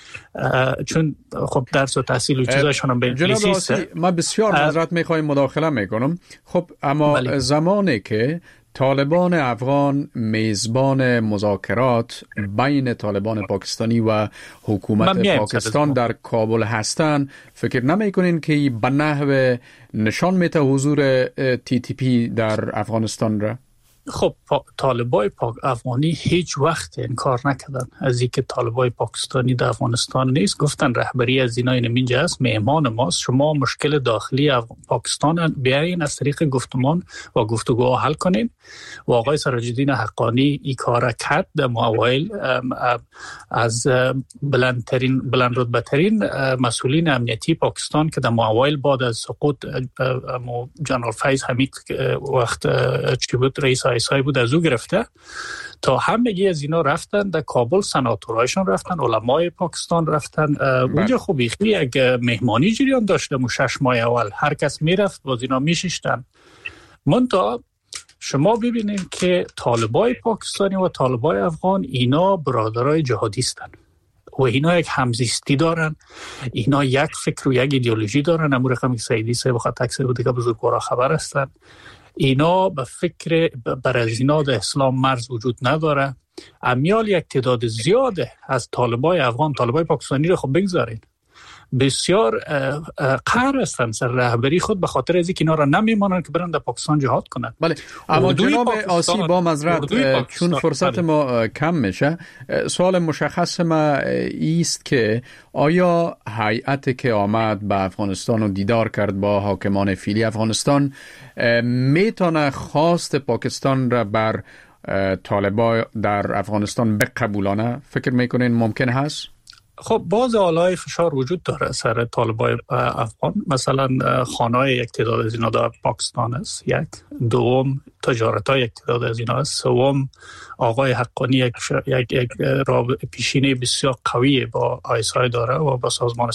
چون خب درس و تحصیل و چیزایشون هم به انگلیسی است. ما بسیار معذرت میخوایم مداخله میکنم. خب اما زمانی که طالبان افغان میزبان مذاکرات بین طالبان پاکستانی و حکومت پاکستان در کابل هستند، فکر نمیکنین که به نحو نشان میده حضور TTP در افغانستان را؟ خب طالبای افغانی هیچ وقت انکار نکردن از اینکه طالبای پاکستانی در افغانستان نیست. گفتن رهبری از اینا اینجا است، مهمان ماست، شما مشکل داخلی پاکستان بیاین از طریق گفتمان و گفتگو حل کنین و آقای سراج الدین حقانی این کار کرد. در اوایل از بلند رتبه ترین مسئولین امنیتی پاکستان که در اوایل بعد از سقوط جنرال فیض حمید وقت چی بود رئیس ISI بود از او گرفته تا همگی از اینا رفتن در کابل، سناتورایشون رفتن، علمای پاکستان رفتن اونجا. خب یک مهمانی جریان داشته 6 ماه اول هر کس میرفت باز اینا میشیشتن. منتها شما ببینید که طالبای پاکستانی و طالبای افغان اینا برادرای جهادیستن و اینا یک همزیستی دارن، اینا یک فکر و یک ایدئولوژی دارن. امور رقمی سیدی صاحب خاطر اکثر بوده که بزرگوارا خبر هستن. اینا به فکر بر از اینا در اسلام مرز وجود نداره. امیال یک تعداد زیاده از طالبای افغان، طالبای پاکستانی رو خب بگذارین، بسیار قهر هستند سر رهبری خود به خاطر از اینکه اینا را نمیمانن که برن در پاکستان جهاد کنند. بله، اما جناب آسی با معذرت چون فرصت ما کم میشه، سوال مشخص ما ایست که آیا هیئتی که آمد به افغانستان و دیدار کرد با حاکمان فعلی افغانستان میتونه خواست پاکستان را بر طالبان در افغانستان بقبولانه؟ فکر میکنین ممکن هست؟ خب باز آلای فشار وجود داره سر طالبای افغان. مثلا خانه‌های یک تعداد از اینا در پاکستان است، یک. دوم تجارت‌های یک تعداد از اینا است. سوم آقای حقانی یک پیشینه بسیار قوی با آیسای داره و با سازمان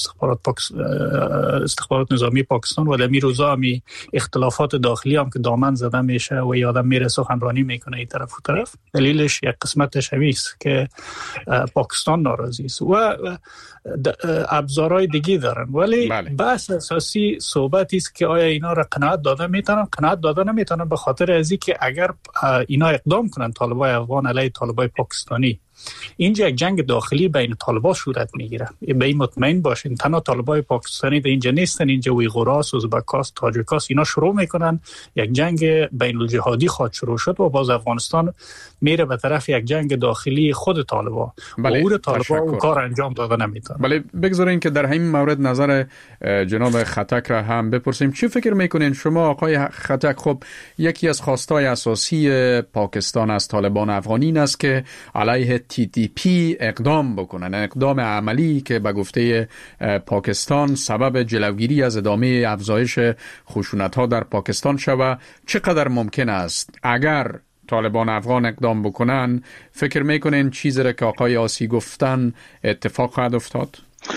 استخبارات نظامی پاکستان و در می روزا همی اختلافات داخلی هم که دامن زده میشه و یادم میره سخنرانی میکنه این طرف و طرف. دلیلش یک قسمتش همیست که پاکستان ناراضی است و ابزارهای دیگه دارن، ولی بحث اساسی صحبتی است که آیا اینا را قناعت داده نمیتونن به خاطر ازی که اگر اینا اقدام کنن طالبای افغان علیه طالبای پاکستانی، اینجا یک جنگ داخلی بین طالبا صورت میگیره. به این مطمئن باشین تنها طالبای پاکستانی به اینجا نیستن، اینجا ویغوراس، ازبکاس، تاجیکاس اینا شروع میکنن، یک جنگ بین الجهادی خواهد شروع شد و باز افغانستان میره به طرف یک جنگ داخلی خود طالبا. بله، و طالبا اون کار انجام داده نمیتونه. بله، بگذارین که در همین مورد نظر جناب خطک را هم بپرسیم. چی فکر میکنین شما آقای خطک؟ خب یکی از خواستهای اساسی پاکستان از طالبان افغانی است که علیه TTP اقدام بکنن، اقدام عملی که به گفته پاکستان سبب جلوگیری از ادامه افزایش خشونت‌ها در پاکستان شود. چقدر ممکن است اگر طالبان افغان اقدام بکنن؟ فکر میکنین چیزی را که آقای آسی گفتن اتفاق خواهد افتاد؟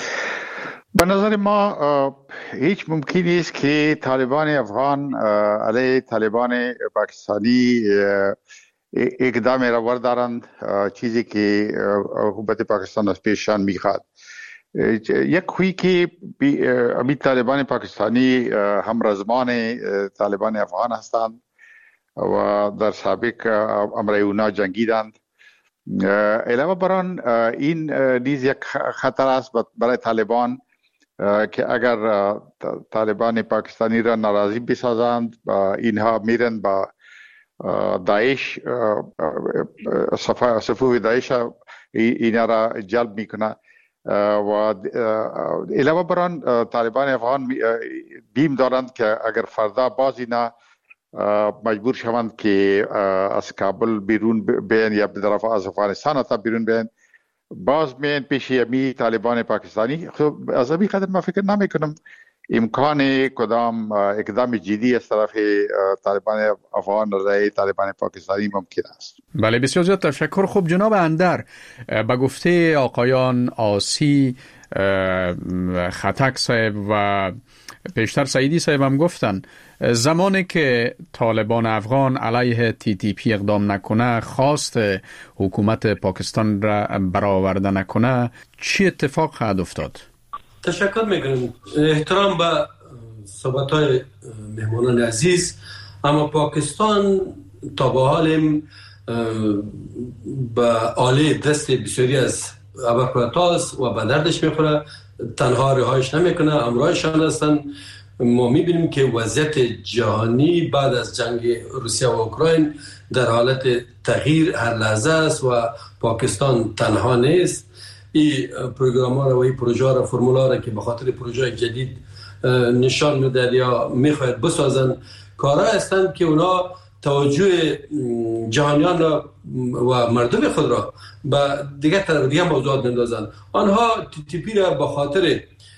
به نظر ما هیچ ممکن نیست که طالبان افغان علیه طالبان پاکستانی اقدام را وردارند، چیزی که حکومت پاکستان از پیششان میخواد. یک خویی که امی طالبان پاکستانی هم رزمان طالبان افغان هستند و در سابق امر اونا جنگیدند. علاوه بر آن این نیز یک خطر است برای طالبان که اگر طالبان پاکستانی را ناراضی بسازند اینها میرن با داعش، صفوف داعش اینا را جلب میکنه و علاوه بر آن طالبان افغان بیم دارند که اگر فردا باز اینا مجبور شوند که از کابل بیرون بیان یا به طرف از افغانستان تا بیرون بیان، باز میان پیش امی طالبان پاکستانی. خب از این قدر ما فکر نمی کنم امکان کدام اقدام جدی از طرف طالبان افغان رای طالبان پاکستانی ممکن است. بله، بسیار زیاد تشکر. خب جناب اندر، به گفته آقایان آسی، خطک صاحب و پیشتر سعیدی صاحب هم گفتن زمانی که طالبان افغان علیه TTP اقدام نکنه، خواست حکومت پاکستان را برآورده نکنه، چی اتفاق خواهد افتاد؟ تشکر میکنم. احترام به صحبت‌های مهمانان عزیز، اما پاکستان تا به حال به آله دست بسیاری از ابرپراتاست و به دردش میخوره، تنها رهایش نمیکنه، امرایشان هستن. ما میبینیم که وضعیت جهانی بعد از جنگ روسیه و اوکراین در حالت تغییر هر لحظه است و پاکستان تنها نیست. این پروگرام ها و این پروژه ها فرمولا را که به خاطر پروژه جدید نشان میدهد یا میخواهد بسازن، کارها هستند که اونا توجه جهانیان را و مردم خود را به دیگه موضوعات میندازند. آنها TTP را به خاطر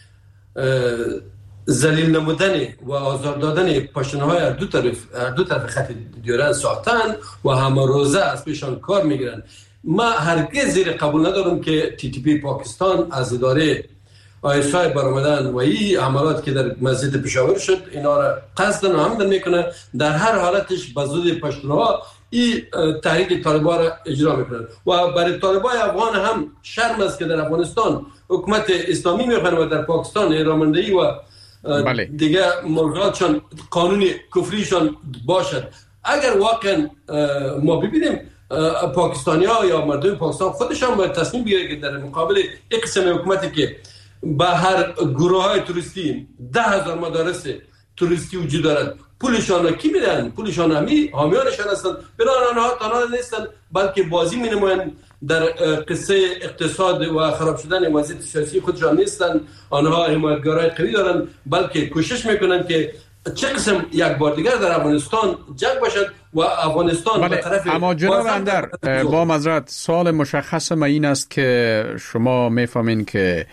ذلیل نمودن و آزار دادن پاشنه‌های هر دو طرف خط دیوارن ساختن و همه روزه از پیشان کار میگیرن. ما هرگز زیر قبول ندارم که TTP پاکستان از اداره آیسای برآمدن و این عملات که در مسجد پشاور شد اینا را قصدن و عمدن میکنه، در هر حالتش بزود پشتونها این تحریک طالبان را اجرا میکنن و برای طالبان افغان هم شرم است که در افغانستان حکومت اسلامی میخوان و در پاکستان ایرانمندهی و دیگه مرغاتشان قانون کفریشان باشد. اگر واقعا ما ببینیم پاکستانی‌ها یا مردم پاکستان خودشان باید تصمیم بگیرن که در مقابل یک قسم حکومتی که به هر گروه‌های توریستی 10,000 مدارس توریستی وجود دارد، پولشان را کی میدن؟ پولشان حامیانشان هستند. بنابراین آنها تنها نیستند بلکه بازی می‌نمایند در قصه اقتصاد و خراب شدن وضعیت سیاسی خودشان نیستند. آنها حمایتگرای قوی دارند بلکه کوشش میکنند که چه قسم یک بار دیگر در افغانستان جنگ باشد و افغانستان به طرف. اما جناب اندر، با معذرت سوال مشخص ما این است که شما میفهمین که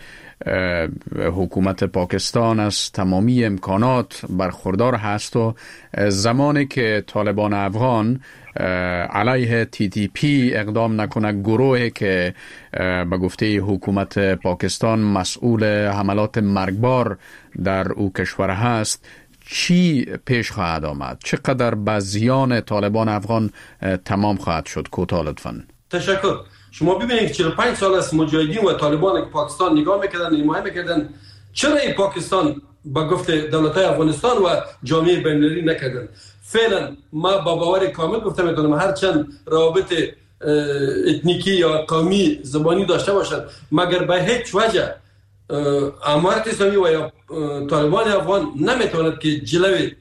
حکومت پاکستان از تمامی امکانات برخوردار هست و زمانی که طالبان افغان علیه TTP اقدام نکنه، گروهی که به گفته حکومت پاکستان مسئول حملات مرگبار در او کشور هست، چی پیش خواهد آمد؟ چقدر به زیان طالبان افغان تمام خواهد شد؟ کوتاه لطفاً. تشکر. شما ببینید که 45 سال است مجاهدین و طالبان که پاکستان نگاه میکردن، حمایت میکردن. چرا این پاکستان با گفت دولت‌های افغانستان و جامعه بین‌المللی نکردن؟ فعلا ما با باور کامل گفتم میتونم هر چند روابط اتنیکی یا قومی زبانی داشته باشد، مگر به هیچ وجه امارت اسلامی و یا طالبان افغان نمیتواند که جلوی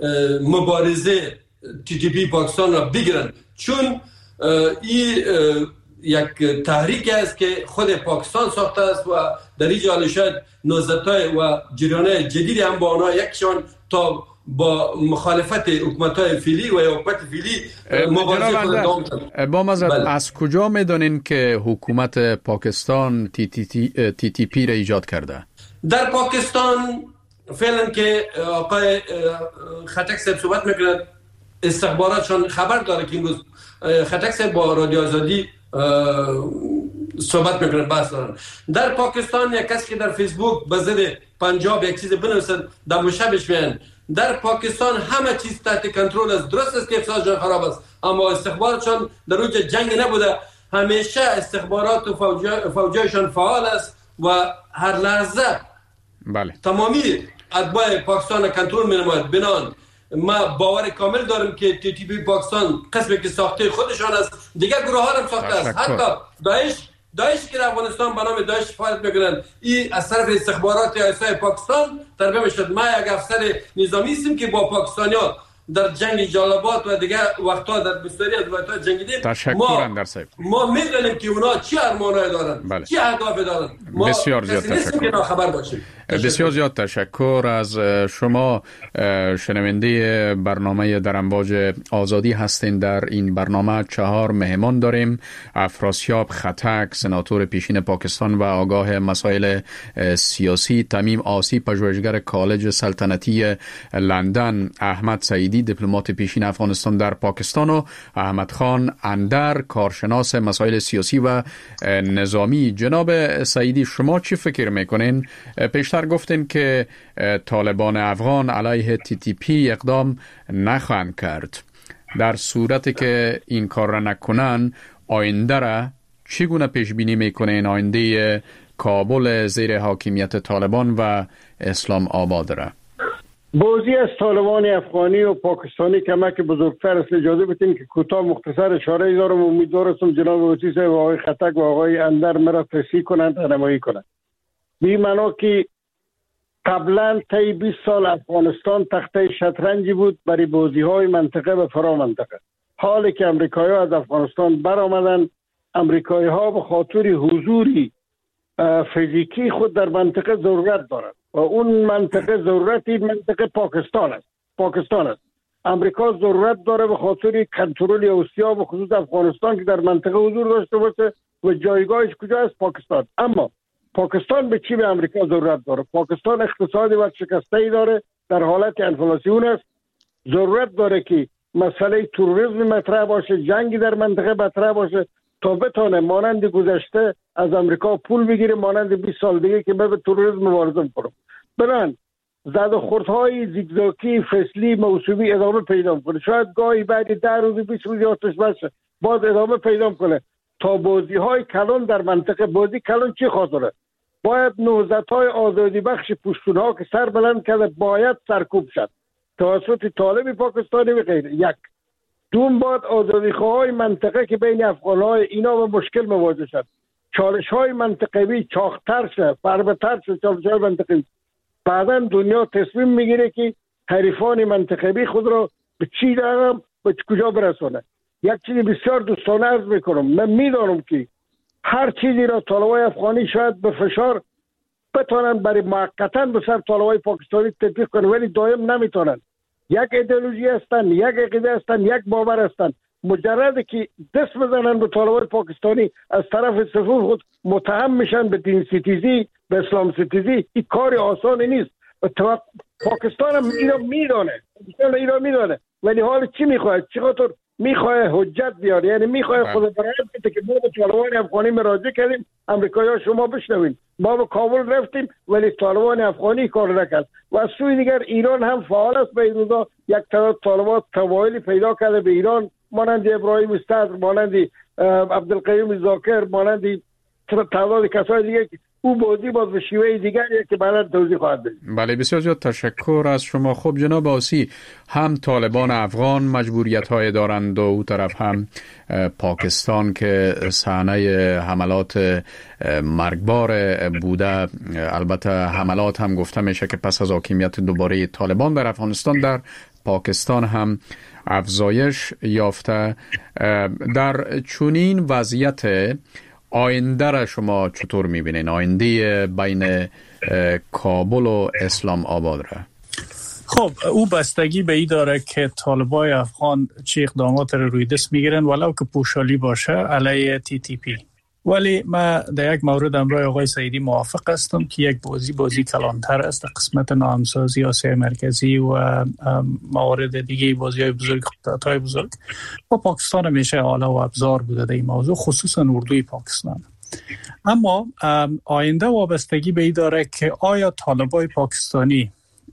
مبارزه TTP پاکستان را بگیرن، چون این یک تحریک است که خود پاکستان ساخته است و در این جال شاید نوزدهای و جریانهای جدیدی هم با آنها یکشان تا با مخالفت حکومت‌های فعلی و یا حکومت فعلی مبارزه کنند. با معذرت از کجا میدونین که حکومت پاکستان TTP را ایجاد کرده؟ در پاکستان فعلا که آقای خټک صاحب صحبت میکند، استخباراتشان خبر داره که امروز خټک صاحب با رادیو آزادی صحبت میکنه، بحث دارن. در پاکستان یک کسی که در فیسبوک به ضد پنجاب یک چیز بنویسد دم و شبش میان. در پاکستان همه چیز تحت کنترل است. درست است که اقتصادشان خراب است اما استخباراتشان در اونجا جنگ نبوده. همیشه استخبارات و فوجایشان فعال است و هر لحظه تمامی اتباع پاکستان کنترل می‌نماید. بنان ما باور کامل داریم که TTP پاکستان قسمی که ساخته خودشان است، دیگر گروه ها هم ساخته است. حتی داعش که در افغانستان به نام داعش فعالیت میکنند، این از طرف استخبارات ایسای پاکستان تربیه میشد. ما یک افسر نظامی هستیم که با پاکستانیان در جنگ جالبات و دیگر وقتا در بسیاری از ولایت‌ها جنگیدیم. ما میدونیم که اونا چی ارمانای دارن، چی اهداف دارن. ما بسیار زیاد تشکر. بسیار زیاد تشکر از شما. شنونده برنامه در امواج آزادی هستین. در این برنامه 4 مهمان داریم: افراسیاب خټک، سناتور پیشین پاکستان و آگاه مسائل سیاسی; تمیم آسی، پژوهشگر کالج سلطنتی لندن; احمد سعیدی، دیپلمات پیشین افغانستان در پاکستان; و احمد خان اندر، کارشناس مسائل سیاسی و نظامی. جناب سعیدی، شما چی فکر میکنین؟ پیشتر گفتین که طالبان افغان علیه TTP اقدام نخواهند کرد. در صورتی که این کار را نکنن، آینده را چگونه پیش بینی میکنین؟ آینده کابل زیر حاکمیت طالبان و اسلام آباد را؟ بازی از طالبان افغانی و پاکستانی کمک بزرگتر است. اجازه بدین که کوتاه مختصر اشاره دارم. امیدوارم جناب وزیر صاحب و آقای خټک و آقای اندر مرا تصحیح کنند، راهنمایی کنند. بی معنا که قبلا طی 20 سال افغانستان تخته شطرنجی بود برای بازی‌های منطقه و فرا منطقه. حالی که امریکایی‌ها از افغانستان برآمدن، امریکایی‌ها به خاطر حضوری فیزیکی خود در منطقه ضرورت دارند و اون منطقه ضرورتی منطقه پاکستان است. امریکا ضرورت داره به خاطر کنترل آسیا و خصوص افغانستان که در منطقه حضور داشته باشه و جایگاهش کجاست؟ پاکستان. اما پاکستان به چی به امریکا ضرورت داره؟ پاکستان اقتصادی ورشکسته‌ای داره، در حالت انفلاسیون است. ضرورت داره که مسئله تروریسم مطرح باشه، جنگی در منطقه مطرح باشه تا بتونه مانند گذشته از امریکا پول بگیره، مانند 20 سال دیگه که به تروریسم مبارزه کنه. بنان زد و خوردهای زیگزاکی فصلی موسومی ادامه پیدا کنه. شاید گاهی بعد 10 روز 20 روز آتش بس باز ادامه پیدا کنه تا بازی‌های کلان در منطقه. بازی کلان چی خاطره؟ باید نهضت‌های آزادی بخش پشتونها که سر بلند کرده باید سرکوب شد توسط طالب پاکستانی و غیره. یک دوم باید آزادیخواهای منطقه که بین افغان‌های اینا به مشکل مواجه شد. چالش‌های منطقوی چاق‌تر شد، فربه‌تر شد چالش‌های منطقوی. بعداً دنیا تصمیم میگیره که حریفان منطقوی خود را به چی دارم به کجا برسونه. یک چیزی بسیار دوستانه عرض میکنم، من میدانم که هر چیزی را طالبای افغانی شاید به فشار بتونن برای موقتا به سر طالبای پاکستانی تطبیق کنن، ولی دائم نمیتونن. یک ایدئولوژی هستن، یک عقیده هستن، یک باور هستن. مجرد که دست بزنن به طالبای پاکستانی از طرف صفوف خود متهم میشن به دین ستیزی، به اسلام ستیزی. این کار آسانی نیست. پاکستان هم اینا میدانه ولی حال چی میخواد؟ چقدر میخواد حجت بیاره، یعنی میخواد خود برای که ما به طالبان افغانی مراجعه کردیم، امریکایی‌ها شما بشنوین، ما به کابل رفتیم ولی طالبان افغانی کار نکرد. و از سوی دیگر ایران هم فعال است. به این روزا یک تعداد طالبان تمایلی پیدا کرده به ایران، مانند ابراهیم صدر، مانند عبدالقیوم ذاکر، مانند تعداد کسای دیگه. او بازی باز به شیوه دیگری که بعدا توضیح خواهد داد. بله، بسیار زیاد تشکر از شما. خب جناب آسی، هم طالبان افغان مجبوریت‌های دارند و او طرف هم پاکستان که صحنه حملات مرگبار بوده. البته حملات هم گفته میشه که پس از حاکمیت دوباره طالبان در افغانستان در پاکستان هم افزایش یافته. در چنین وضعیت آینده را شما چطور میبینین؟ آینده بین کابل و اسلام آباد را؟ خب او بستگی به این داره که طالبای افغان چه اقدامات رو روی دست میگیرن، ولو که پوشالی باشه علیه TTP. ولی ما در یک مورد امروی آقای سعیدی موافق هستم که یک بازی کلانتر است در قسمت نامسازی آسیای مرکزی و موارد دیگه، بازی‌های بزرگ، خطرهای بزرگ. و پاکستان همیشه آله و ابزار بوده در این موضوع، خصوصا اردوی پاکستان. اما آینده وابستگی به این داره که آیا طالبای پاکستانی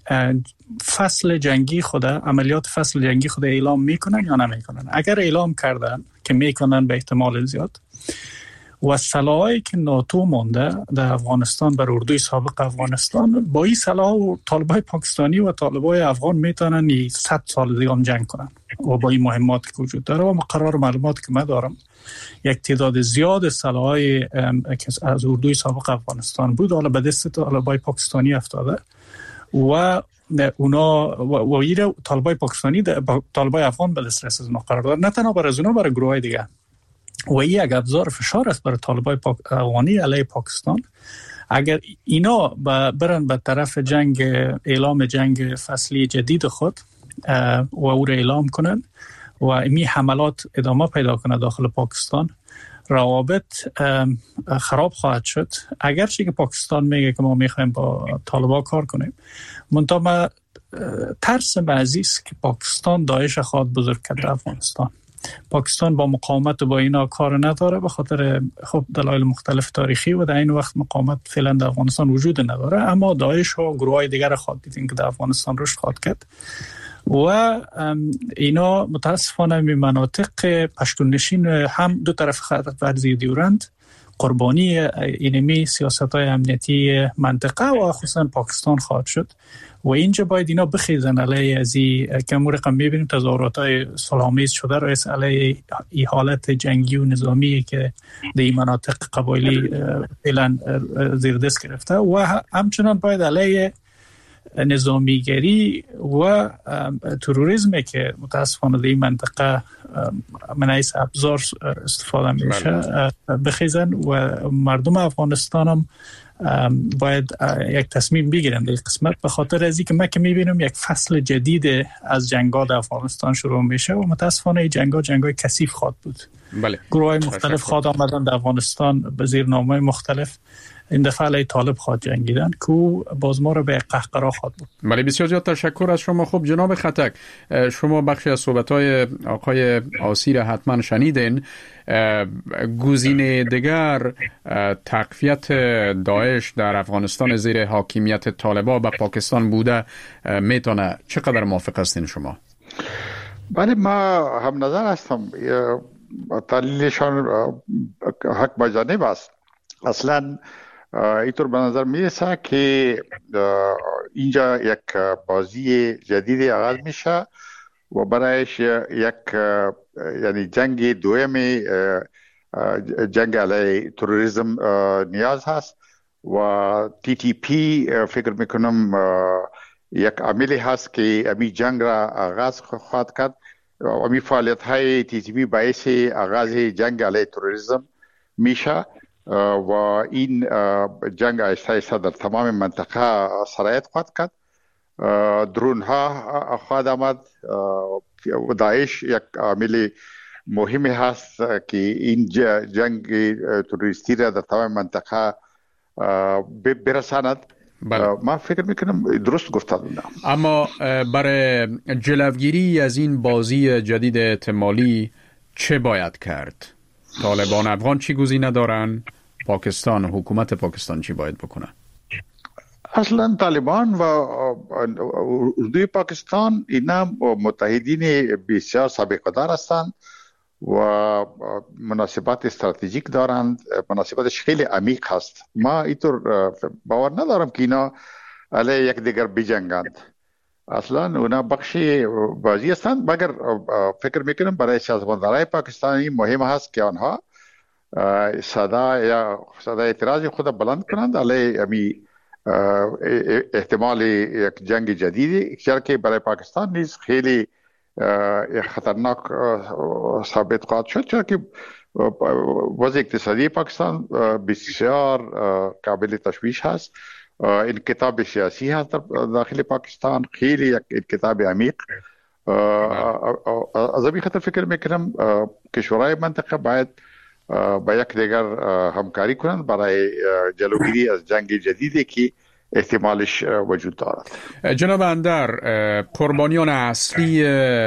فصل جنگی خود، عملیات فصل جنگی خود اعلام میکنن یا نمیکنن. اگر اعلام کردن که میکنن به احتمال زیاد، و سلاحی که ناتو مونده در افغانستان بر اردوی سابق افغانستان، با این سلاح و طالبای پاکستانی و طالبای افغان میتونن 100 سال دیگه هم جنگ کنن. و با این مهمات که وجود داره و مقرر معلومات که من دارم، یک تعداد زیاد سلاحی که از اردوی سابق افغانستان بود حالا به دست طالبای پاکستانی افتاده و اونا و طالبای پاکستانی طالبای افغان به دسترس از اونا قرار داد. نه تنها برای اونا، برای گروهای دیگه. و این یک ابزار فشار است برای طالبای افغانی علیه پاکستان. اگر اینا برن به طرف جنگ، اعلام جنگ فصلی جدید خود و او را اعلام کنن و این حملات ادامه پیدا کنه داخل پاکستان، روابط خراب خواهد شد. اگرچه که پاکستان میگه که ما میخوایم با طالبا کار کنیم، منتها ترس عزیز که پاکستان داعش خواهد بزرگ کرد در افغانستان. پاکستان با مقاومت با اینا کار نداره به خاطر خب دلایل مختلف تاریخی و در این وقت مقاومت فعلا در افغانستان وجود نداره، اما داعش و گروهای دیگر خواهد دیدین که در افغانستان رشد خواهد کرد و اینا متاسفانه می مناطق پشتون نشین هم دو طرف خط ورزی دیورند قربانی اینمی سیاست‌های امنیتی منطقه و خصوصا پاکستان خواهد شد و اینجا باید اینا بخیزن علیه از که ما رقم می‌بینیم تظاهرات‌های صلح‌آمیز شده رئیس علیه این حالت جنگی و نظامی که در این مناطق قبایلی فعلا زیر دست گرفته و همچنان باید علیه نظامیگری و تروریسم که متاسفانه در این منطقه من از ابزار استفاده میشه بخیزن و مردم افغانستان هم باید یک تصمیم بگیرن در قسمت، به خاطر از اینکه ما که میبینیم یک فصل جدید از جنگ‌ها در افغانستان شروع میشه و متاسفانه این جنگ‌های کثیف خواهد بود. بله. گروه‌های مختلف خواهد آمدن در افغانستان به زیر نام‌های مختلف. این دفعه علیه طالب خواهد جنگیدن که باز ما رو به قهقرا خواهد بود. بله، بسیار زیاد تشکر از شما. خب جناب خطک، شما بخشی از صحبت‌های آقای آسی را حتما شنیدین. گزینه دیگر تقویت داعش در افغانستان زیر حاکمیت طالبان به پاکستان بوده میتونه، چقدر موافق هستین شما؟ بله، ما هم نظر هستم. تحلیلشان حق با جانب است. اصلا اینطور به نظر میرسه که اینجا یک بازی جدیدی آغاز میشه و برایش یک یعنی جنگ دومی جنگ علیه تروریسم نیاز هست و TTP فکر میکنم یک عاملی هست که امی جنگ را آغاز خواهد کرد. امی فعالیت های TTP باعث آغاز جنگ علیه تروریسم میشه و این جنگ آهسته آهسته در تمام منطقه سرایت خواهد کرد. درون ها خواهد آمد و داعش یک عامل مهمی هست که این جنگ تروریستی را در تمام منطقه برساند. من فکر میکنم درست گفتم. اما برای جلوگیری از این بازی جدید احتمالی چه باید کرد؟ طالبان افغان چی گزینه دارن؟ پاکستان، حکومت پاکستان چی باید بکنه؟ اصلا طالبان و اردوی پاکستان اینا متحدین بسیار سابقه دار هستند و مناسبات استراتژیک دارند. مناسباتش خیلی عمیق هست. ما اینطور باور ندارم که اینا علیه یک دیگر بجنگند. اصلا اونا بخشی بازی هستند، مگر فکر میکنم برای سیاستمدارای پاکستانی مهم هست که آنها صدای اعتراض خود بلند کنند علیه امی احتمال یک جنگ جدیدی که برای پاکستان نیز خیلی خطرناک ثابت خواهد شد، چرا که وضع اقتصادی پاکستان بسیار قابل تشویش هست. این کتاب سیاسی هست داخل پاکستان، خیلی یک کتاب عمیق. از این خاطر فکر میکنم کشورهای منطقه باید با یک دیگر همکاری کنند برای جلوگیری از جنگ جدیدی که احتمالش وجود دارد. جناب اندر، قربانیان اصلی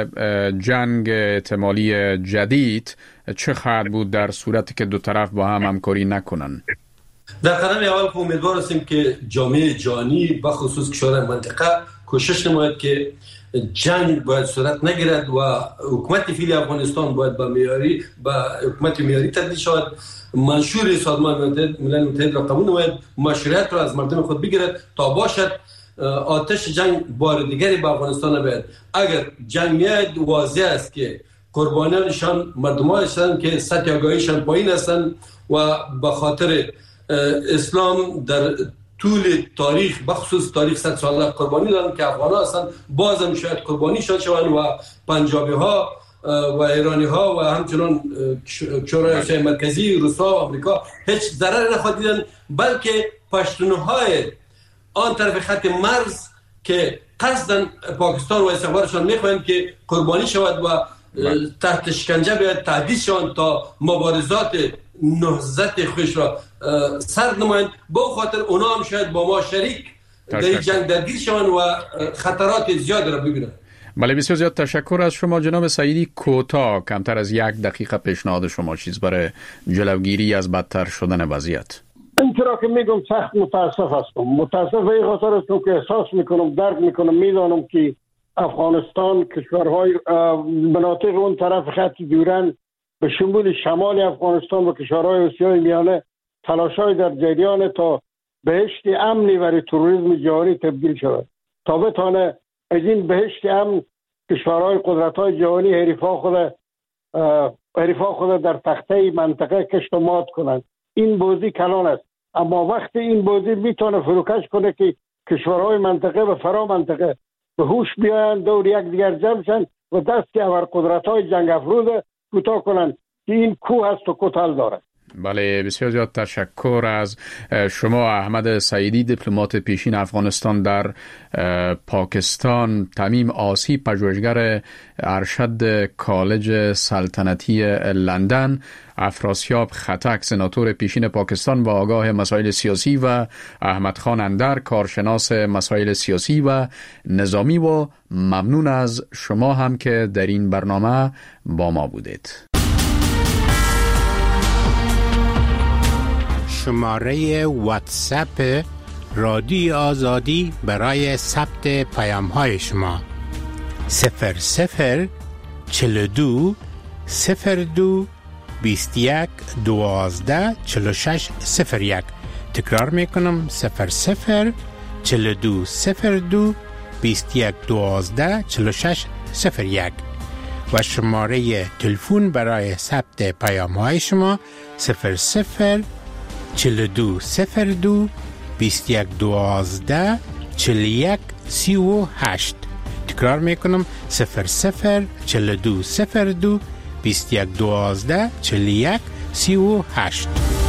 جنگ احتمالی جدید چه خواهد بود در صورتی که دو طرف با هم همکاری نکنن؟ در قدم اول که امیدوار هستیم که جامعه جهانی به خصوص کشورهای منطقه کوشش نماید که جنگ باید صورت نگیرد و حکومت فعلی افغانستان باید به حکومت معیاری تبدیل شود. منشور سازمان ملل متحد را قبول نماید، مشروعیت را از مردم خود بگیرد تا باشد آتش جنگ بار دیگری به افغانستان نباید. اگر جنگ میاد واضح است که قربانیانشان مردم‌ها هستند که سطح آگاهیشان پایین هستند و به خاطر اسلام در طول تاریخ بخصوص تاریخ 100 ساله قربانی دادن که افغان‌ها هستند، بازم شاید قربانی شوند و پنجابی‌ها و ایرانی‌ها و همچنان کشورهای آسیای مرکزی، روس‌ها و آمریکا هیچ ضرر نخواهند، بلکه پشتونهای آن طرف خط مرز که قصداً پاکستان و استخبارشان می‌خواهند که قربانی شود و تحت شکنجه بیاید، تهدید شوند تا مبارزات نهضت خوش را سرد نمایند. با خاطر اونا هم شاید با ما شریک در جنگ درگیر شوند و خطرات زیاد را ببینند. بله، بسیار زیاد تشکر از شما جناب سعیدی. کوتاه، کمتر از 1 دقیقه پیشنهاد شما چیز برای جلوگیری از بدتر شدن وضعیت؟ اینطور که میگم سخت متاسف هستم. متاسف به این خاطر هستم که احساس میکنم، درک میکنم، میدانم که افغانستان کشورهای مناطق اون طرف خط دیورند به شمول شمال افغانستان و کشورهای آسیای میانه تلاش‌های در جریان تا بهشت امنی برای تروریسم جهانی تبدیل شود، تا بتانه از این بهشت امن کشورهای قدرت‌های جهانی حریفا خود در تخته منطقه کشت و مات کنند. این بازی کلان است، اما وقتی این بازی میتونه فروکش کنه که کشورهای منطقه و فرا منطقه به هوش بیایند، دور یک دیگر جمع شن و دستی ابر قدرت‌های جنگ افروز کوتاه کنند که این کوه است و کتل دارد. بله، بسیار زیاد تشکر از شما احمد سعیدی، دیپلمات پیشین افغانستان در پاکستان. تمیم آسی، پژوهشگر ارشد کالج سلطنتی لندن. افراسیاب خطک، سناتور پیشین پاکستان و آگاه مسائل سیاسی، و احمد خان اندر، کارشناس مسائل سیاسی و نظامی. و ممنون از شما هم که در این برنامه با ما بودید. شماره واتساپ رادیو آزادی برای ثبت پیام‌های شما 0042 02 21 12 46 01. تکرار میکنم 0042 02 21 12 46 01 و شماره تلفن برای ثبت پیام‌های شما 00 42 02 21 12 41 38. تکرار میکنم 00 42 02 21 12 41 38.